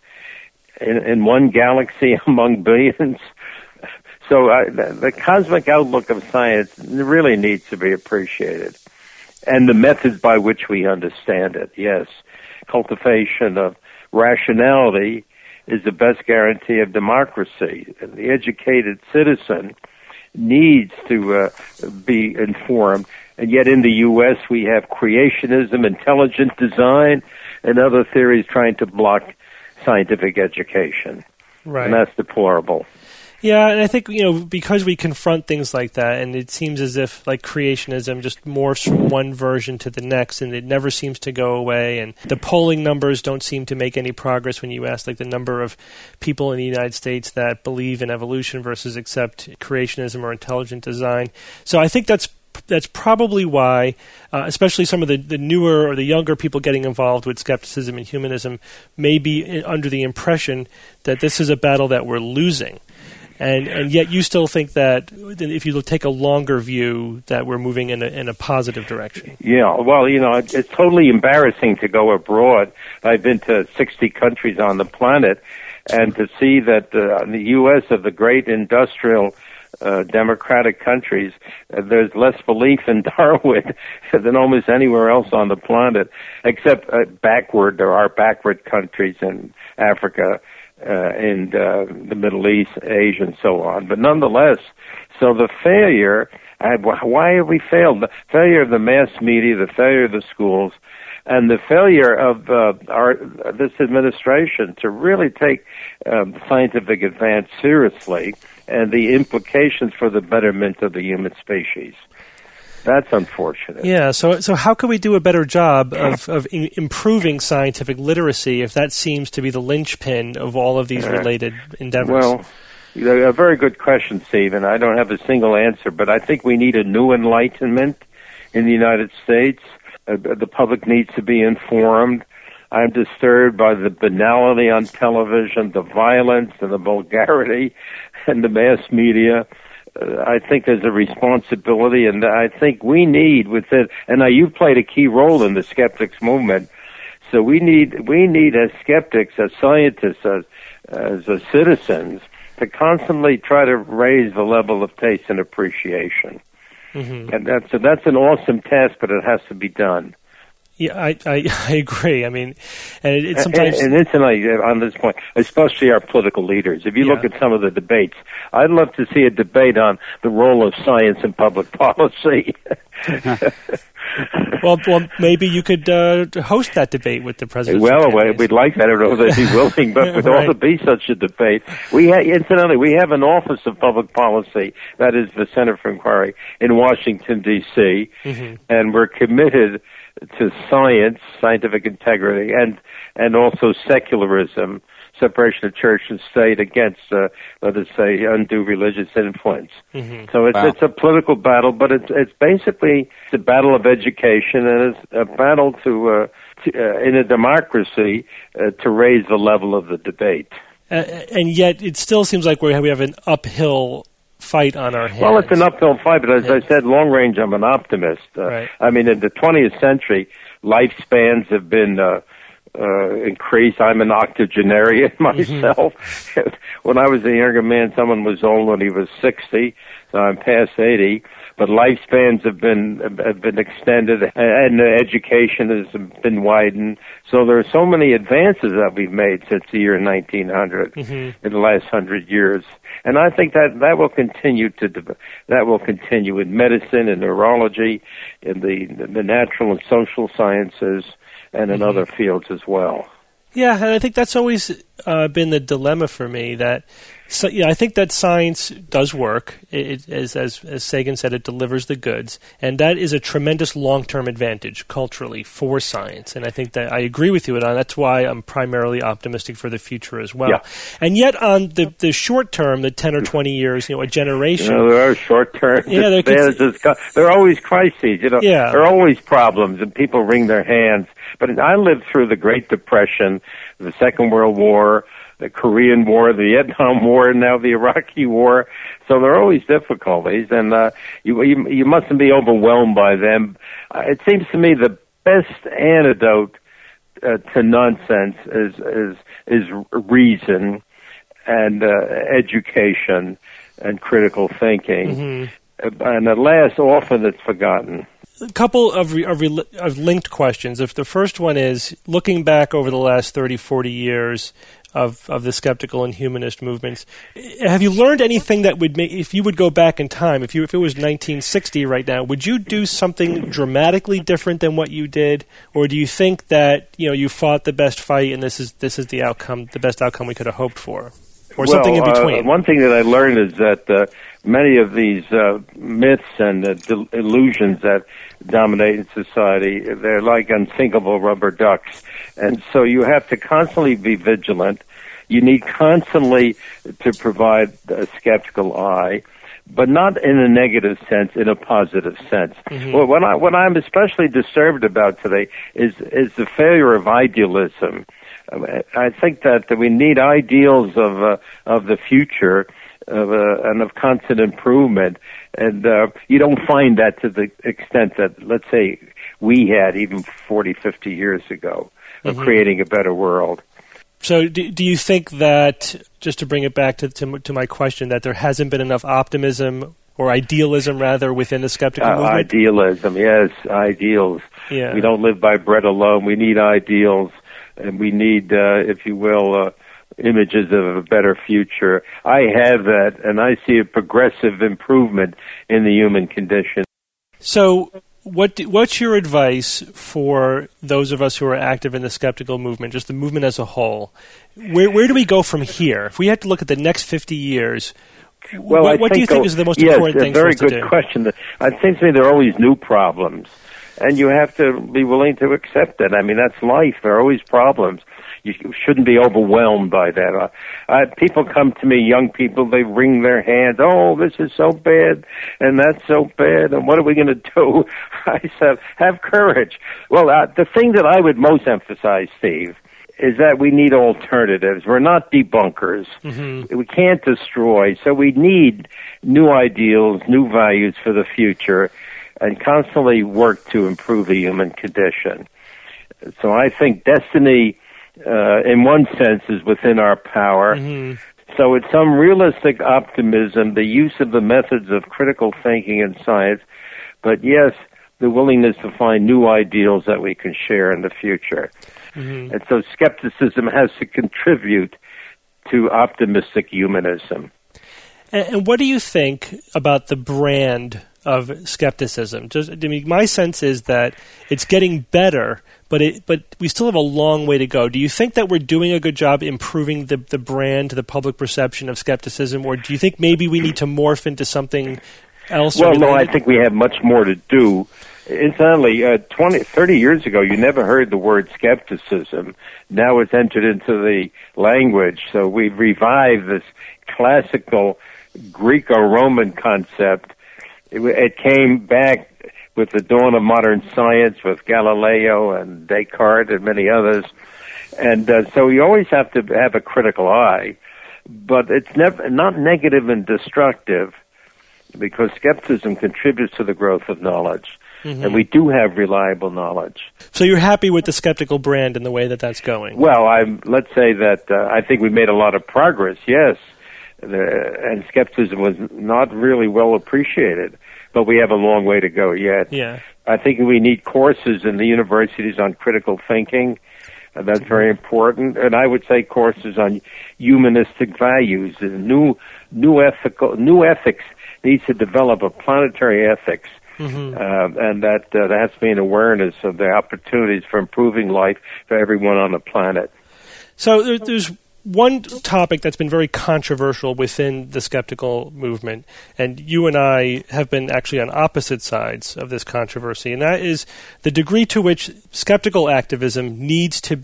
in one galaxy among billions? So the cosmic outlook of science really needs to be appreciated. And the methods by which we understand it, yes. Cultivation of rationality is the best guarantee of democracy. The educated citizen needs to be informed. And yet in the U.S. we have creationism, intelligent design, and other theories trying to block scientific education. Right. And that's deplorable. Yeah, and I think, because we confront things like that, and it seems as if, like, creationism just morphs from one version to the next, and it never seems to go away, and the polling numbers don't seem to make any progress when you ask, like, the number of people in the United States that believe in evolution versus accept creationism or intelligent design. So I think that's probably why, especially some of the newer or the younger people getting involved with skepticism and humanism may be under the impression that this is a battle that we're losing. And yet you still think that if you take a longer view that we're moving in a positive direction. Yeah, well, it's totally embarrassing to go abroad. I've been to 60 countries on the planet, and to see that the U.S. of the great industrial democratic countries, there's less belief in Darwin than almost anywhere else on the planet, except there are backward countries in Africa, in the Middle East, Asia, and so on. But nonetheless, so the failure, why have we failed? The failure of the mass media, the failure of the schools, and the failure of this administration to really take scientific advance seriously and the implications for the betterment of the human species. That's unfortunate. Yeah, so how can we do a better job of improving scientific literacy if that seems to be the linchpin of all of these related endeavors? Well, a very good question, Steve, and I don't have a single answer, but I think we need a new enlightenment in the United States. The public needs to be informed. I'm disturbed by the banality on television, the violence and the vulgarity and the mass media. I think there's a responsibility, and I think we need within, and now you've played a key role in the skeptics movement, so we need as skeptics, as scientists, as citizens, to constantly try to raise the level of taste and appreciation. Mm-hmm. And that's an awesome task, but it has to be done. Yeah, I agree. I mean, and it's sometimes... And incidentally, on this point, especially our political leaders, if you look at some of the debates, I'd love to see a debate on the role of science in public policy. Well, maybe you could host that debate with the president. Well, we'd like that. I don't know if they'd be willing, but there ought to be such a debate. Incidentally, we have an Office of Public Policy, that is the Center for Inquiry, in Washington, D.C., and we're committed to science, scientific integrity, and also secularism, separation of church and state against, let us say, undue religious influence. Mm-hmm. So it's a political battle, but it's basically a battle of education, and it's a battle to in a democracy to raise the level of the debate. And yet, it still seems like we have an uphill fight on our hands. Well, it's an uphill fight, but as I said, long range, I'm an optimist. Right. I mean, in the 20th century, lifespans have been increased. I'm an octogenarian myself. Mm-hmm. When I was a younger man, someone was old when he was 60, so I'm past 80. but lifespans have been extended, and education has been widened. So there are so many advances that we've made since the year 1900 in the last 100 years, and I think that will continue in medicine, in neurology, in the natural and social sciences, and in other fields as well. Yeah, and I think that's always been the dilemma for me. I think that science does work. As Sagan said, it delivers the goods, and that is a tremendous long-term advantage culturally for science. And I think that I agree with you, and that's why I'm primarily optimistic for the future as well. Yeah. And yet, on the short term, the 10 or 20 years, a generation. There are short-term advantages. There are always crises. There are always problems, and people wring their hands. But I lived through the Great Depression, the Second World War, the Korean War, the Vietnam War, and now the Iraqi War. So there are always difficulties, and you mustn't be overwhelmed by them. It seems to me the best antidote to nonsense is reason and education and critical thinking. And alas, often it's forgotten. A couple of linked questions. If the first one is, looking back over the last 30, 40 years of the skeptical and humanist movements, have you learned anything that would make, if you would go back in time, if it was 1960 right now, would you do something dramatically different than what you did? Or do you think that, you fought the best fight and this is the outcome, the best outcome we could have hoped for? Or something in between? One thing that I learned is that many of these myths and illusions that dominate in society, they're like unsinkable rubber ducks. And so you have to constantly be vigilant. You need constantly to provide a skeptical eye, but not in a negative sense, in a positive sense. Well, what I'm especially disturbed about today is the failure of idealism. I think that we need ideals of the future and of constant improvement, and you don't find that to the extent that, let's say, we had even 40, 50 years ago of creating a better world. So do you think that, just to bring it back to my question, that there hasn't been enough optimism or idealism, rather, within the skeptical movement? Idealism, yes, ideals. Yeah. We don't live by bread alone. We need ideals. And we need, if you will, images of a better future. I have that, and I see a progressive improvement in the human condition. So what's your advice for those of us who are active in the skeptical movement, just the movement as a whole? Where do we go from here? If we had to look at the next 50 years, what do you think is the most important thing for us to do? Yes, a very good question. It seems to me there are always new problems. And you have to be willing to accept it. I mean, that's life. There are always problems. You shouldn't be overwhelmed by that. People come to me, young people, they wring their hands. Oh, this is so bad, and that's so bad, and what are we going to do? I said, have courage. Well, the thing that I would most emphasize, Steve, is that we need alternatives. We're not debunkers. We can't destroy. So we need new ideals, new values for the future, and constantly work to improve the human condition. So I think destiny, in one sense, is within our power. So it's some realistic optimism, the use of the methods of critical thinking and science, but yes, the willingness to find new ideals that we can share in the future. And so skepticism has to contribute to optimistic humanism. And what do you think about the brand of skepticism? My sense is that it's getting better, but we still have a long way to go. Do you think that we're doing a good job improving the brand, the public perception of skepticism, or do you think maybe we need to morph into something else? Well, no, I think we have much more to do. Incidentally, 30 years ago, you never heard the word skepticism. Now it's entered into the language, so we've revived this classical Greco-Roman concept. It came back with the dawn of modern science, with Galileo and Descartes and many others. And so you always have to have a critical eye, but it's not negative and destructive, because skepticism contributes to the growth of knowledge. And we do have reliable knowledge. So you're happy with the skeptical brand and the way that that's going? Well, let's say that I think we made a lot of progress, yes. And skepticism was not really well appreciated. but we have a long way to go yet. Yeah. I think we need courses in the universities on critical thinking. That's very important. And I would say courses on humanistic values. New ethics needs to develop a planetary ethics. And that there has to be an awareness of the opportunities for improving life for everyone on the planet. So there's one topic that's been very controversial within the skeptical movement, and you and I have been actually on opposite sides of this controversy, and that is the degree to which skeptical activism needs to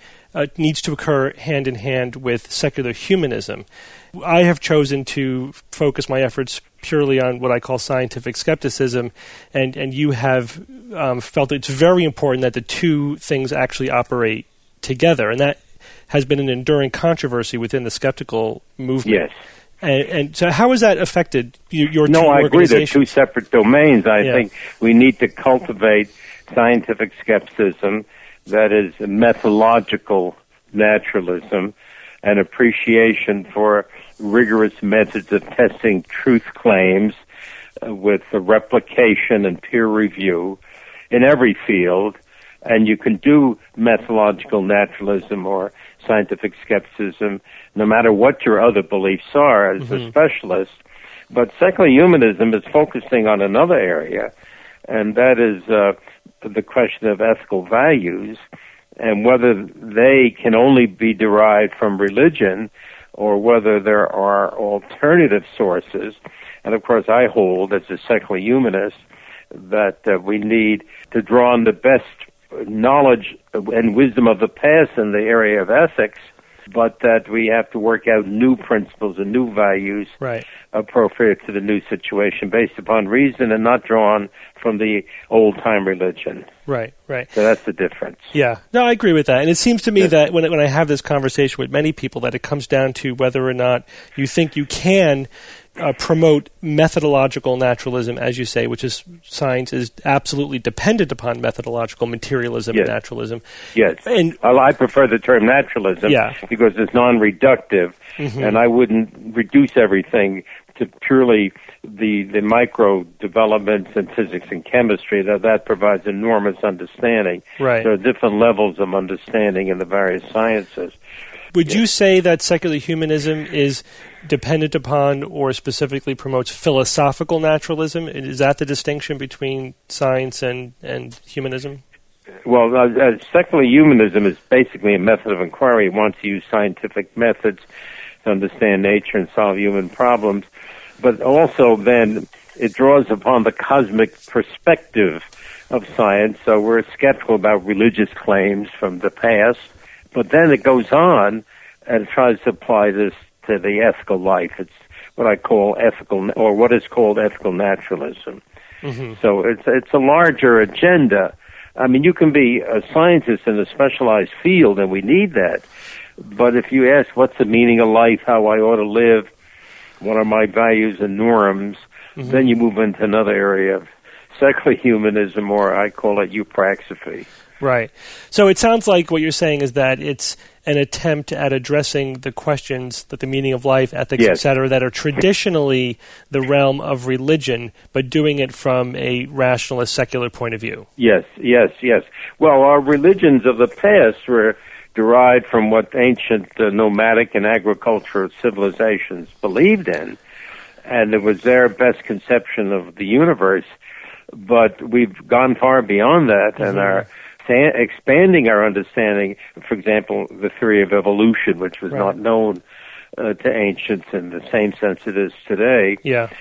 occur hand in hand with secular humanism. I have chosen to focus my efforts purely on what I call scientific skepticism, and you have felt it's very important that the two things actually operate together, and that has been an enduring controversy within the skeptical movement. Yes. And so how has that affected your No, two I agree. They're organizations? two separate domains. I think we need to cultivate scientific skepticism, that is methodological naturalism, and appreciation for rigorous methods of testing truth claims with the replication and peer review in every field. And you can do methodological naturalism or scientific skepticism no matter what your other beliefs are as a specialist. But secular humanism is focusing on another area, and that is the question of ethical values and whether they can only be derived from religion or whether there are alternative sources. And of course, I hold as a secular humanist that we need to draw on the best knowledge and wisdom of the past in the area of ethics, but that we have to work out new principles and new values appropriate to the new situation based upon reason and not drawn from the old-time religion. Right. So that's the difference. Yeah. No, I agree with that. And it seems to me that when I have this conversation with many people, that it comes down to whether or not you think you can promote methodological naturalism, as you say, which is science is absolutely dependent upon methodological materialism and naturalism. Yes. And I prefer the term naturalism because it's non-reductive, and I wouldn't reduce everything to purely the micro developments in physics and chemistry. That provides enormous understanding. Right. There are different levels of understanding in the various sciences. Would you say that secular humanism is dependent upon or specifically promotes philosophical naturalism? Is that the distinction between science and humanism? Well, secular humanism is basically a method of inquiry. It wants to use scientific methods to understand nature and solve human problems. But also then it draws upon the cosmic perspective of science. So we're skeptical about religious claims from the past. But then it goes on and tries to apply this to the ethical life. It's what I call ethical, or what is called ethical naturalism. So it's a larger agenda. I mean, you can be a scientist in a specialized field, and we need that. But if you ask what's the meaning of life, how I ought to live, what are my values and norms, then you move into another area of secular humanism, or I call it eupraxiphy. Right. So it sounds like what you're saying is that it's an attempt at addressing the questions that the meaning of life, ethics, etc., that are traditionally the realm of religion, but doing it from a rationalist, secular point of view. Yes. Well, our religions of the past were derived from what ancient nomadic and agricultural civilizations believed in, and it was their best conception of the universe. But we've gone far beyond that and are expanding our understanding. For example, the theory of evolution, which was not known to ancients in the same sense it is today.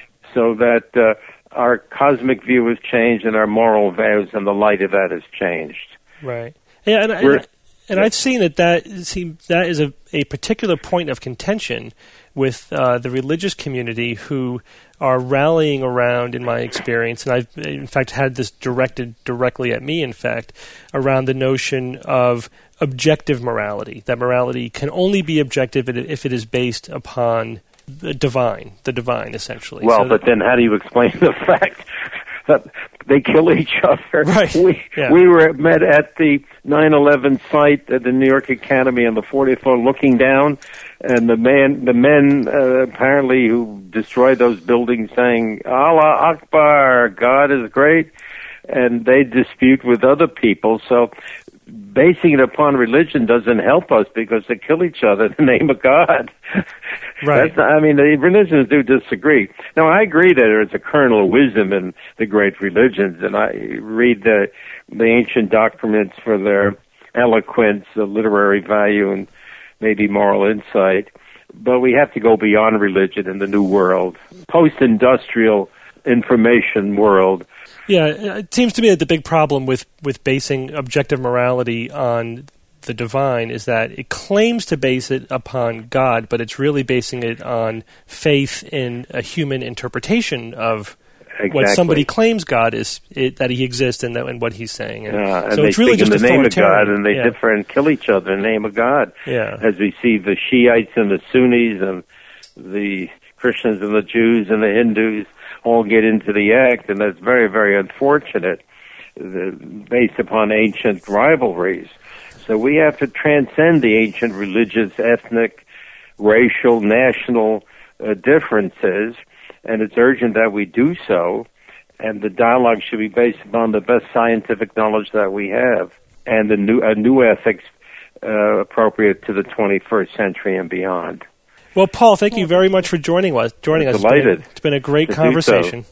So that our cosmic view has changed and our moral values in the light of that has changed. Right. Yeah, and I've seen that is a particular point of contention with the religious community, who are rallying around, in my experience, and I've in fact had this directed directly at me, in fact, around the notion of objective morality, that morality can only be objective if it is based upon the divine, essentially. Well, but then how do you explain the fact that they kill each other. Right. We were met at the 9/11 site at the New York Academy on the 40th floor, looking down, and the men apparently who destroyed those buildings, saying "Allah Akbar, God is great," and they dispute with other people. So basing it upon religion doesn't help us, because they kill each other in the name of God. Right. The religions do disagree. Now, I agree that there's a kernel of wisdom in the great religions, and I read the ancient documents for their eloquence, literary value, and maybe moral insight. But we have to go beyond religion in the new world, post-industrial information world. Yeah, it seems to me that the big problem with basing objective morality on the divine is that it claims to base it upon God, but it's really basing it on faith in a human interpretation of what somebody claims God is, that he exists and what he's saying. And so they it's really speak just in the name of God, and they yeah. differ and kill each other in the name of God. Yeah. As we see the Shiites and the Sunnis and the Christians and the Jews and the Hindus all get into the act, and that's very, very unfortunate, based upon ancient rivalries. So we have to transcend the ancient religious, ethnic, racial, national differences, and it's urgent that we do so, and the dialogue should be based upon the best scientific knowledge that we have, and a new ethics appropriate to the 21st century and beyond. Well, Paul, thank you very much for joining us. Delighted. It's been a great conversation.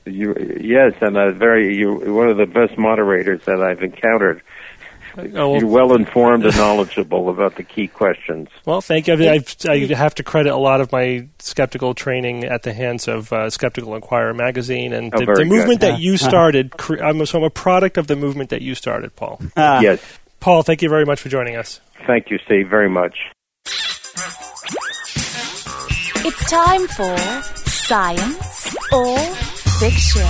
Yes, and you're one of the best moderators that I've encountered. You're well informed and knowledgeable about the key questions. Well, thank you. I have to credit a lot of my skeptical training at the hands of Skeptical Inquirer magazine and the movement that you started. I'm a product of the movement that you started, Paul. Yes. Paul, thank you very much for joining us. Thank you, Steve, very much. It's time for Science or Fiction.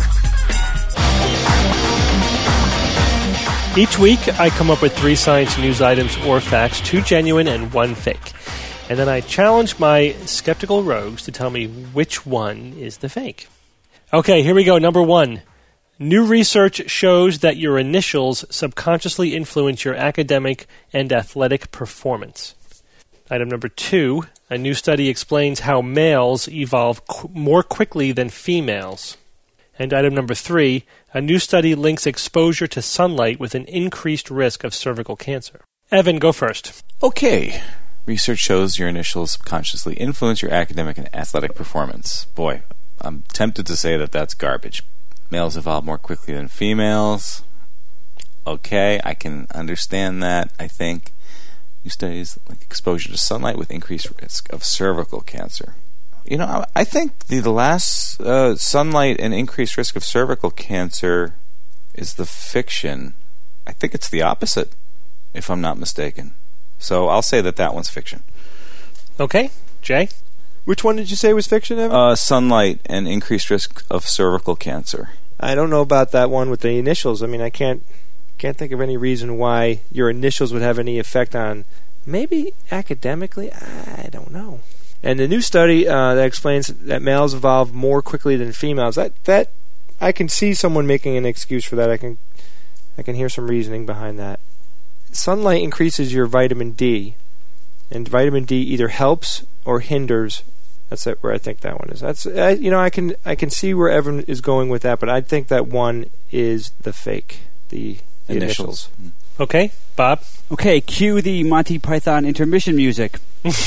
Each week, I come up with 3 science news items or facts, 2 genuine and 1 fake. And then I challenge my skeptical rogues to tell me which one is the fake. Okay, here we go. Number 1. New research shows that your initials subconsciously influence your academic and athletic performance. Item number 2. A new study explains how males evolve more quickly than females. And item number 3, a new study links exposure to sunlight with an increased risk of cervical cancer. Evan, go first. Okay. Research shows your initials subconsciously influence your academic and athletic performance. Boy, I'm tempted to say that that's garbage. Males evolve more quickly than females. Okay, I can understand that, I think. New studies link exposure to sunlight with increased risk of cervical cancer. You know, I think the last sunlight and increased risk of cervical cancer is the fiction. I think it's the opposite, if I'm not mistaken. So I'll say that one's fiction. Okay. Jay? Which one did you say was fiction, Evan? Sunlight and increased risk of cervical cancer. I don't know about that one with the initials. I mean, I can't think of any reason why your initials would have any effect on, maybe academically, I don't know. And the new study that explains that males evolve more quickly than females, that I can see someone making an excuse for that. I can hear some reasoning behind that. Sunlight increases your vitamin D, and vitamin D either helps or hinders. That's where I think that one is. I can see where Evan is going with that, but I think that one is the fake, the initials. Okay, Bob? Okay, cue the Monty Python intermission music.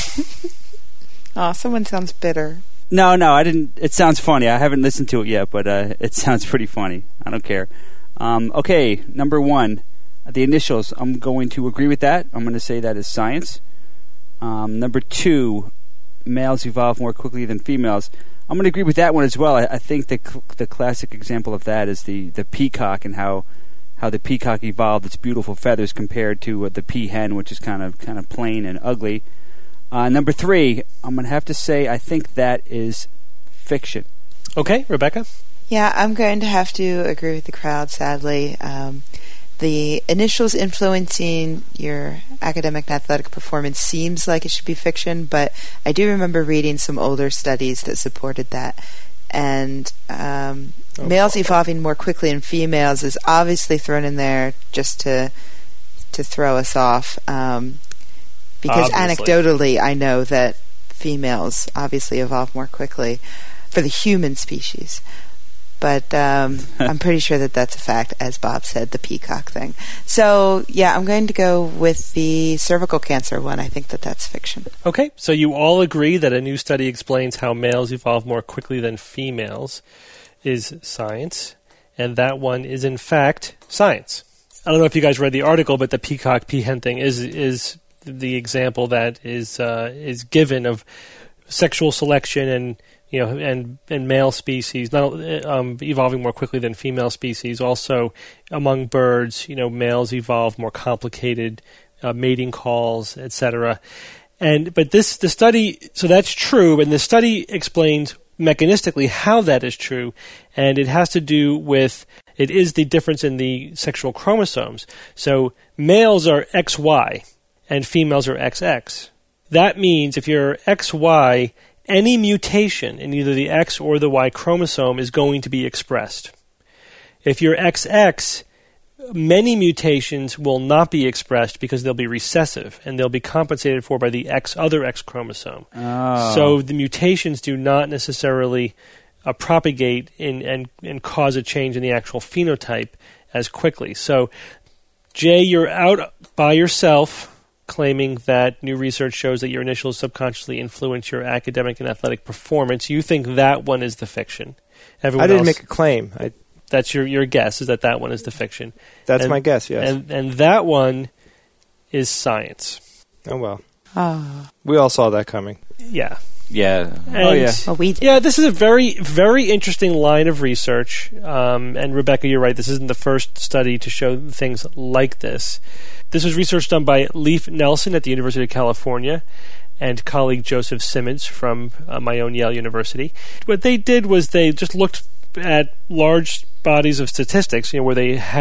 Oh, someone sounds bitter. No, I didn't. It sounds funny. I haven't listened to it yet, but it sounds pretty funny. I don't care. Okay, number 1, the initials. I'm going to agree with that. I'm going to say that is science. Number 2, males evolve more quickly than females. I'm going to agree with that one as well. I think the classic example of that is the peacock and how the peacock evolved its beautiful feathers compared to the peahen, which is kind of plain and ugly. Number 3, I'm going to have to say I think that is fiction. Okay, Rebecca? Yeah, I'm going to have to agree with the crowd, sadly. The initials influencing your academic and athletic performance seems like it should be fiction, but I do remember reading some older studies that supported that. and males evolving more quickly than females is obviously thrown in there just to throw us off, because anecdotally I know that females obviously evolve more quickly for the human species. But I'm pretty sure that that's a fact, as Bob said, the peacock thing. So, yeah, I'm going to go with the cervical cancer one. I think that that's fiction. Okay, so you all agree that a new study explains how males evolve more quickly than females is science, and that one is, in fact, science. I don't know if you guys read the article, but the peacock-peahen thing is the example that is given of sexual selection and male species not evolving more quickly than female species. Also, among birds, males evolve more complicated mating calls, etc. But the study, so that's true, and the study explains mechanistically how that is true, and it has to do with it is the difference in the sexual chromosomes. So males are XY and females are XX. That means if you're XY, any mutation in either the X or the Y chromosome is going to be expressed. If you're XX, many mutations will not be expressed because they'll be recessive and they'll be compensated for by the other X chromosome. Oh. So the mutations do not necessarily propagate and cause a change in the actual phenotype as quickly. So, Jay, you're out by yourself, claiming that new research shows that your initials subconsciously influence your academic and athletic performance. You think that one is the fiction. Everyone I didn't else, make a claim. That's your guess, is that one is the fiction. That's my guess, yes. And that one is science. Oh, well. Oh. We all saw that coming. Yeah. Yeah. And Well, we did. Yeah, this is a very, very interesting line of research. And Rebecca, you're right. This isn't the first study to show things like this. This was research done by Leif Nelson at the University of California and colleague Joseph Simmons from my own Yale University. What they did was they just looked at large bodies of statistics, where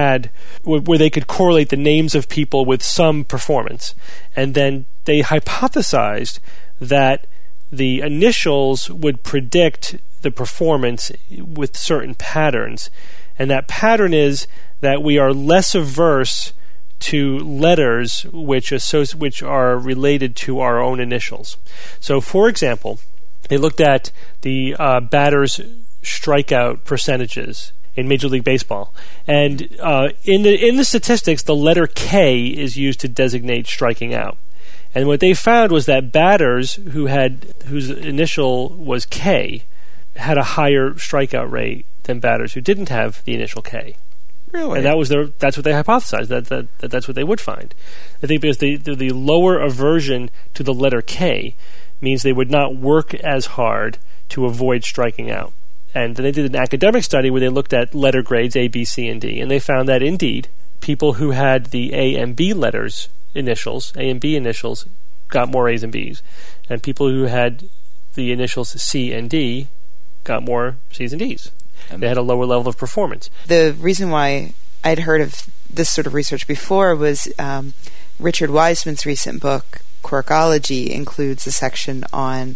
they could correlate the names of people with some performance, and then they hypothesized that the initials would predict the performance with certain patterns, and that pattern is that we are less averse to letters which are related to our own initials. So, for example, they looked at the batters' strikeout percentages in Major League Baseball, and in the statistics, the letter K is used to designate striking out. And what they found was that batters whose initial was K had a higher strikeout rate than batters who didn't have the initial K. Really? And that's what they hypothesized, that's what they would find. I think because the lower aversion to the letter K means they would not work as hard to avoid striking out. And then they did an academic study where they looked at letter grades A, B, C, and D, and they found that indeed people who had the A and B initials, A and B initials, got more A's and B's, and people who had the initials C and D got more C's and D's. And they had a lower level of performance. The reason why I'd heard of this sort of research before was Richard Wiseman's recent book, Quirkology, includes a section on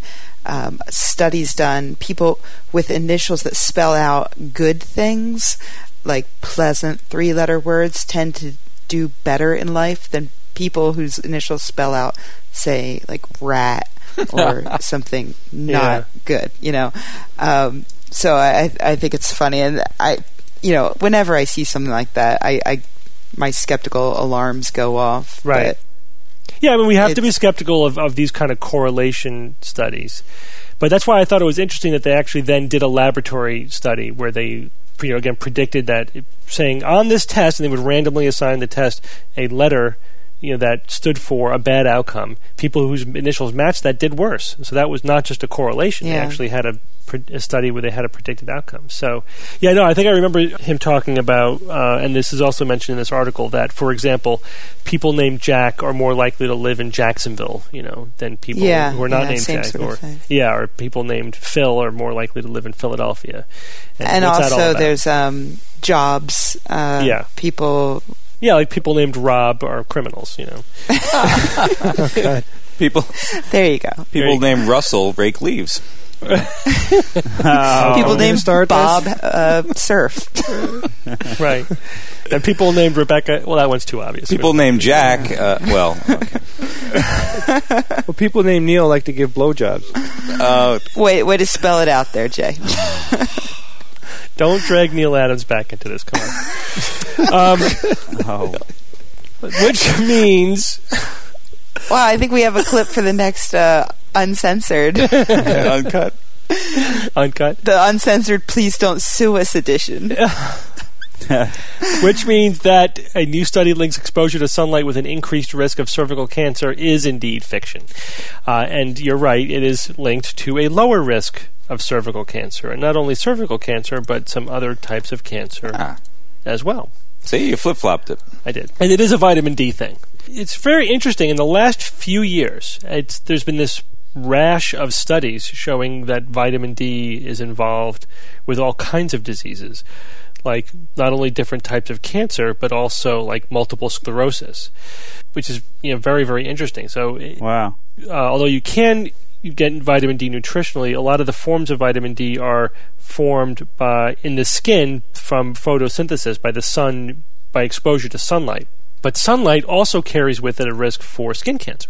studies done, people with initials that spell out good things, like pleasant three-letter words, tend to do better in life than people whose initials spell out, say, like rat or something not good, So I think it's funny, and whenever I see something like that, my skeptical alarms go off. Right. Yeah, I mean, we have to be skeptical of these kind of correlation studies. But that's why I thought it was interesting that they actually then did a laboratory study where they, again, predicted that, saying on this test, and they would randomly assign the test a letter that stood for a bad outcome. People whose initials matched that did worse. So that was not just a correlation. Yeah. They actually had a study where they had a predicted outcome. So, I think I remember him talking about, and this is also mentioned in this article, that, for example, people named Jack are more likely to live in Jacksonville, than people who are not named Jack. Or people named Phil are more likely to live in Philadelphia. And also there's jobs. People... Yeah, like people named Rob are criminals, Okay. People. There you go. People named Russell rake leaves. People named Bob Surf. Right. And people named Rebecca, well, that one's too obvious. People named Jack, okay. Well, people named Neil like to give blowjobs. Way to spell it out there, Jay. Don't drag Neil Adams back into this. Come on. Which means... Wow, I think we have a clip for the next uncensored. Uncut. The uncensored Please Don't Sue Us edition. Which means that a new study links exposure to sunlight with an increased risk of cervical cancer is indeed fiction. And you're right, it is linked to a lower risk of cervical cancer. And not only cervical cancer, but some other types of cancer as well. See, you flip-flopped it. I did. And it is a vitamin D thing. It's very interesting. In the last few years, there's been this rash of studies showing that vitamin D is involved with all kinds of diseases, like not only different types of cancer, but also like multiple sclerosis, which is very, very interesting. So, wow. Although you can get vitamin D nutritionally, a lot of the forms of vitamin D are formed in the skin from photosynthesis by the sun, by exposure to sunlight. But sunlight also carries with it a risk for skin cancer.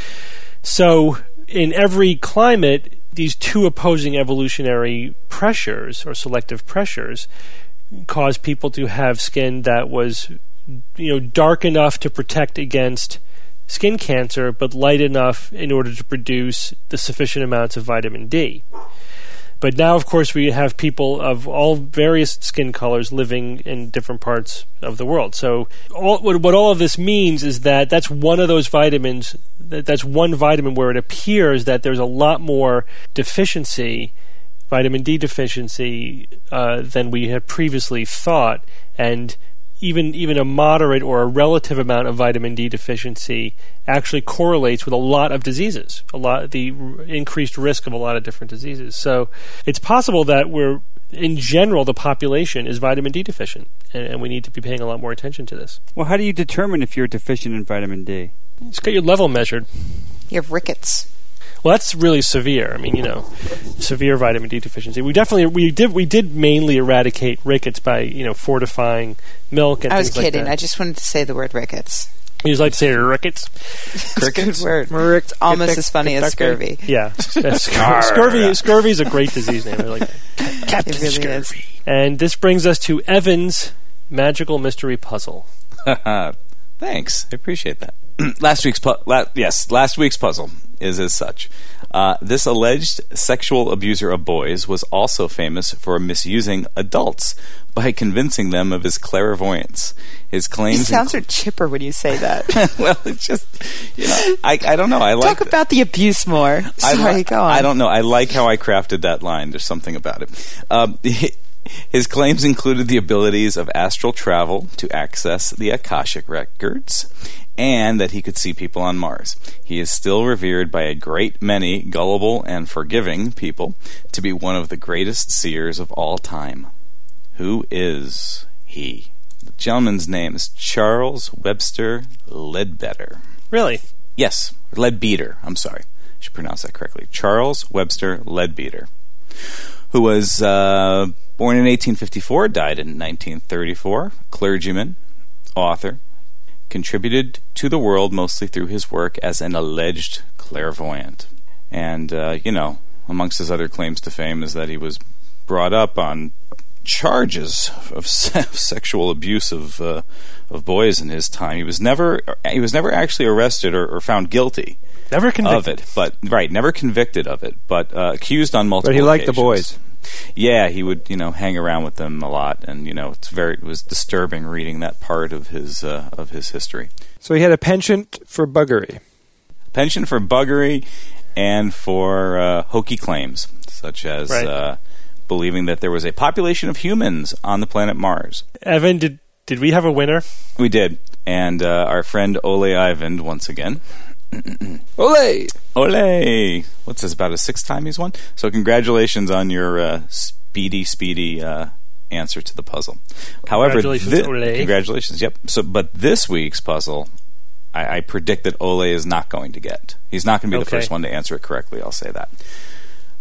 So in every climate, these two opposing evolutionary pressures or selective pressures cause people to have skin that was dark enough to protect against skin cancer, but light enough in order to produce the sufficient amounts of vitamin D. But now, of course, we have people of all various skin colors living in different parts of the world. So what all of this means is that that's one of those vitamins, that's one vitamin where it appears that there's a lot more deficiency, vitamin D deficiency, than we had previously thought. And even a moderate or a relative amount of vitamin D deficiency actually correlates with a lot of diseases, the increased risk of a lot of different diseases. So it's possible that in general, the population is vitamin D deficient, and we need to be paying a lot more attention to this. Well, how do you determine if you're deficient in vitamin D? Just get your level measured. You have rickets. Well, that's really severe. I mean, severe vitamin D deficiency. We did mainly eradicate rickets by fortifying milk and I was things kidding. like that. I just wanted to say the word rickets. You just like to say rickets? Crickets? Good word. It's almost as funny as scurvy. Yeah. Scurvy is a great disease name. I like that. Captain It really Scurvy. is. And this brings us to Evan's magical mystery puzzle. Thanks. I appreciate that. Last week's puzzle is as such. This alleged sexual abuser of boys was also famous for misusing adults by convincing them of his clairvoyance. His claims... You sound so chipper when you say that. Well, it's just... I don't know. I like... Talk about the abuse more. Sorry, go on. I don't know. I like how I crafted that line. There's something about it. His claims included the abilities of astral travel to access the Akashic records, and that he could see people on Mars. He is still revered by a great many gullible and forgiving people to be one of the greatest seers of all time. Who is he? The gentleman's name is Charles Webster Leadbeater. Really? Yes, Leadbeater. I'm sorry. I should pronounce that correctly. Charles Webster Leadbeater, who was born in 1854, died in 1934, clergyman, author, contributed to the world mostly through his work as an alleged clairvoyant. And, amongst his other claims to fame is that he was brought up on charges of sexual abuse of boys in his time. He was never actually arrested or found guilty. Never convicted. Of it, but never convicted of it, but accused on multiple occasions. But he liked the boys. Yeah, he would, hang around with them a lot, and it was disturbing reading that part of his history. So he had a penchant for buggery. Penchant for buggery, and for hokey claims, such as believing that there was a population of humans on the planet Mars. Evan, did we have a winner? We did, and our friend Ole Ivan once again. Ole! Ole! What's this, about a sixth time he's won? So congratulations on your speedy answer to the puzzle. However, congratulations, Ole. Congratulations, yep. So, but this week's puzzle, I predict that Ole is not going to get. He's not going to be the first one to answer it correctly, I'll say that.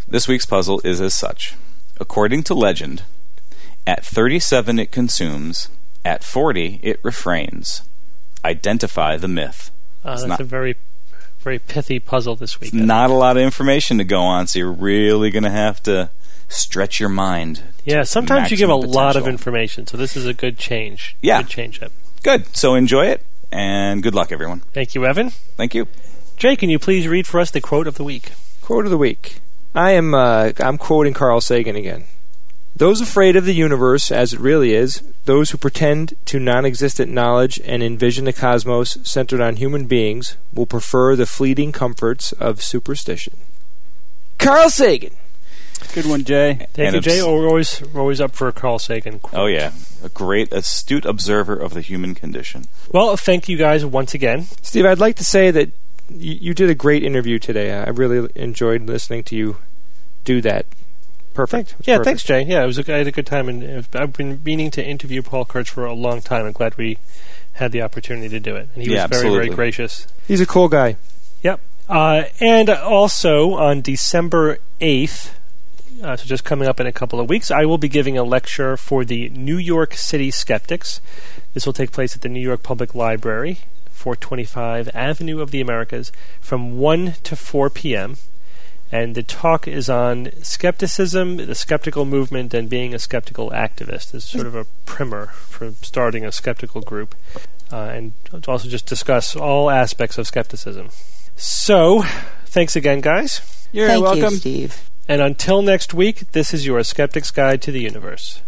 This week's puzzle is as such. According to legend, at 37 it consumes, at 40 it refrains. Identify the myth. That's a very, very pithy puzzle this week. Not a lot of information to go on, so you're really going to have to stretch your mind. Yeah, sometimes you give a lot of potential. information, so this is a good change. Yeah. Good change up. Good. So enjoy it, and good luck, everyone. Thank you, Evan. Thank you. Jay, can you please read for us the quote of the week? Quote of the week. I'm quoting Carl Sagan again. Those afraid of the universe as it really is, those who pretend to non-existent knowledge and envision a cosmos centered on human beings, will prefer the fleeting comforts of superstition. Carl Sagan. Good one, Jay. Thank you, Jay. We're always up for a Carl Sagan quote. Oh, yeah. A great, astute observer of the human condition. Well, thank you guys once again. Steve, I'd like to say that you did a great interview today. I really enjoyed listening to you do that. Perfect. Yeah, thanks, Jay. Yeah, I had a good time, and I've been meaning to interview Paul Kurtz for a long time. I'm glad we had the opportunity to do it, and he was very, very gracious. He's a cool guy. Yep. And also on December 8th, so just coming up in a couple of weeks, I will be giving a lecture for the New York City Skeptics. This will take place at the New York Public Library, 425 Avenue of the Americas, from 1 to 4 p.m., and the talk is on skepticism, the skeptical movement, and being a skeptical activist. It's sort of a primer for starting a skeptical group, and to also just discuss all aspects of skepticism. So, thanks again, guys. You're Thank welcome. you, Steve. And until next week, this is your Skeptic's Guide to the Universe.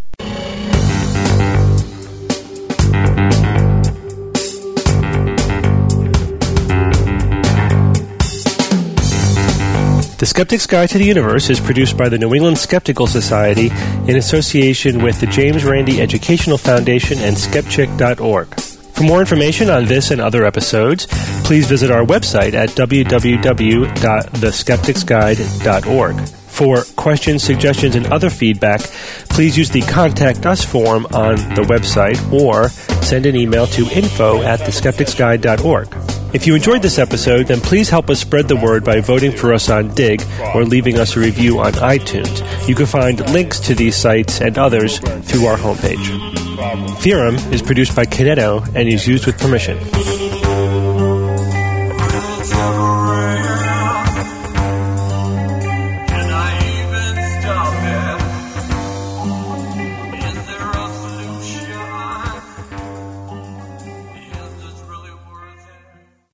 The Skeptic's Guide to the Universe is produced by the New England Skeptical Society in association with the James Randi Educational Foundation and Skepchick.org. For more information on this and other episodes, please visit our website at www.theskepticsguide.org. For questions, suggestions, and other feedback, please use the Contact Us form on the website or send an email to info@theskepticsguide.org. If you enjoyed this episode, then please help us spread the word by voting for us on Dig or leaving us a review on iTunes. You can find links to these sites and others through our homepage. Theorem is produced by Kineto and is used with permission.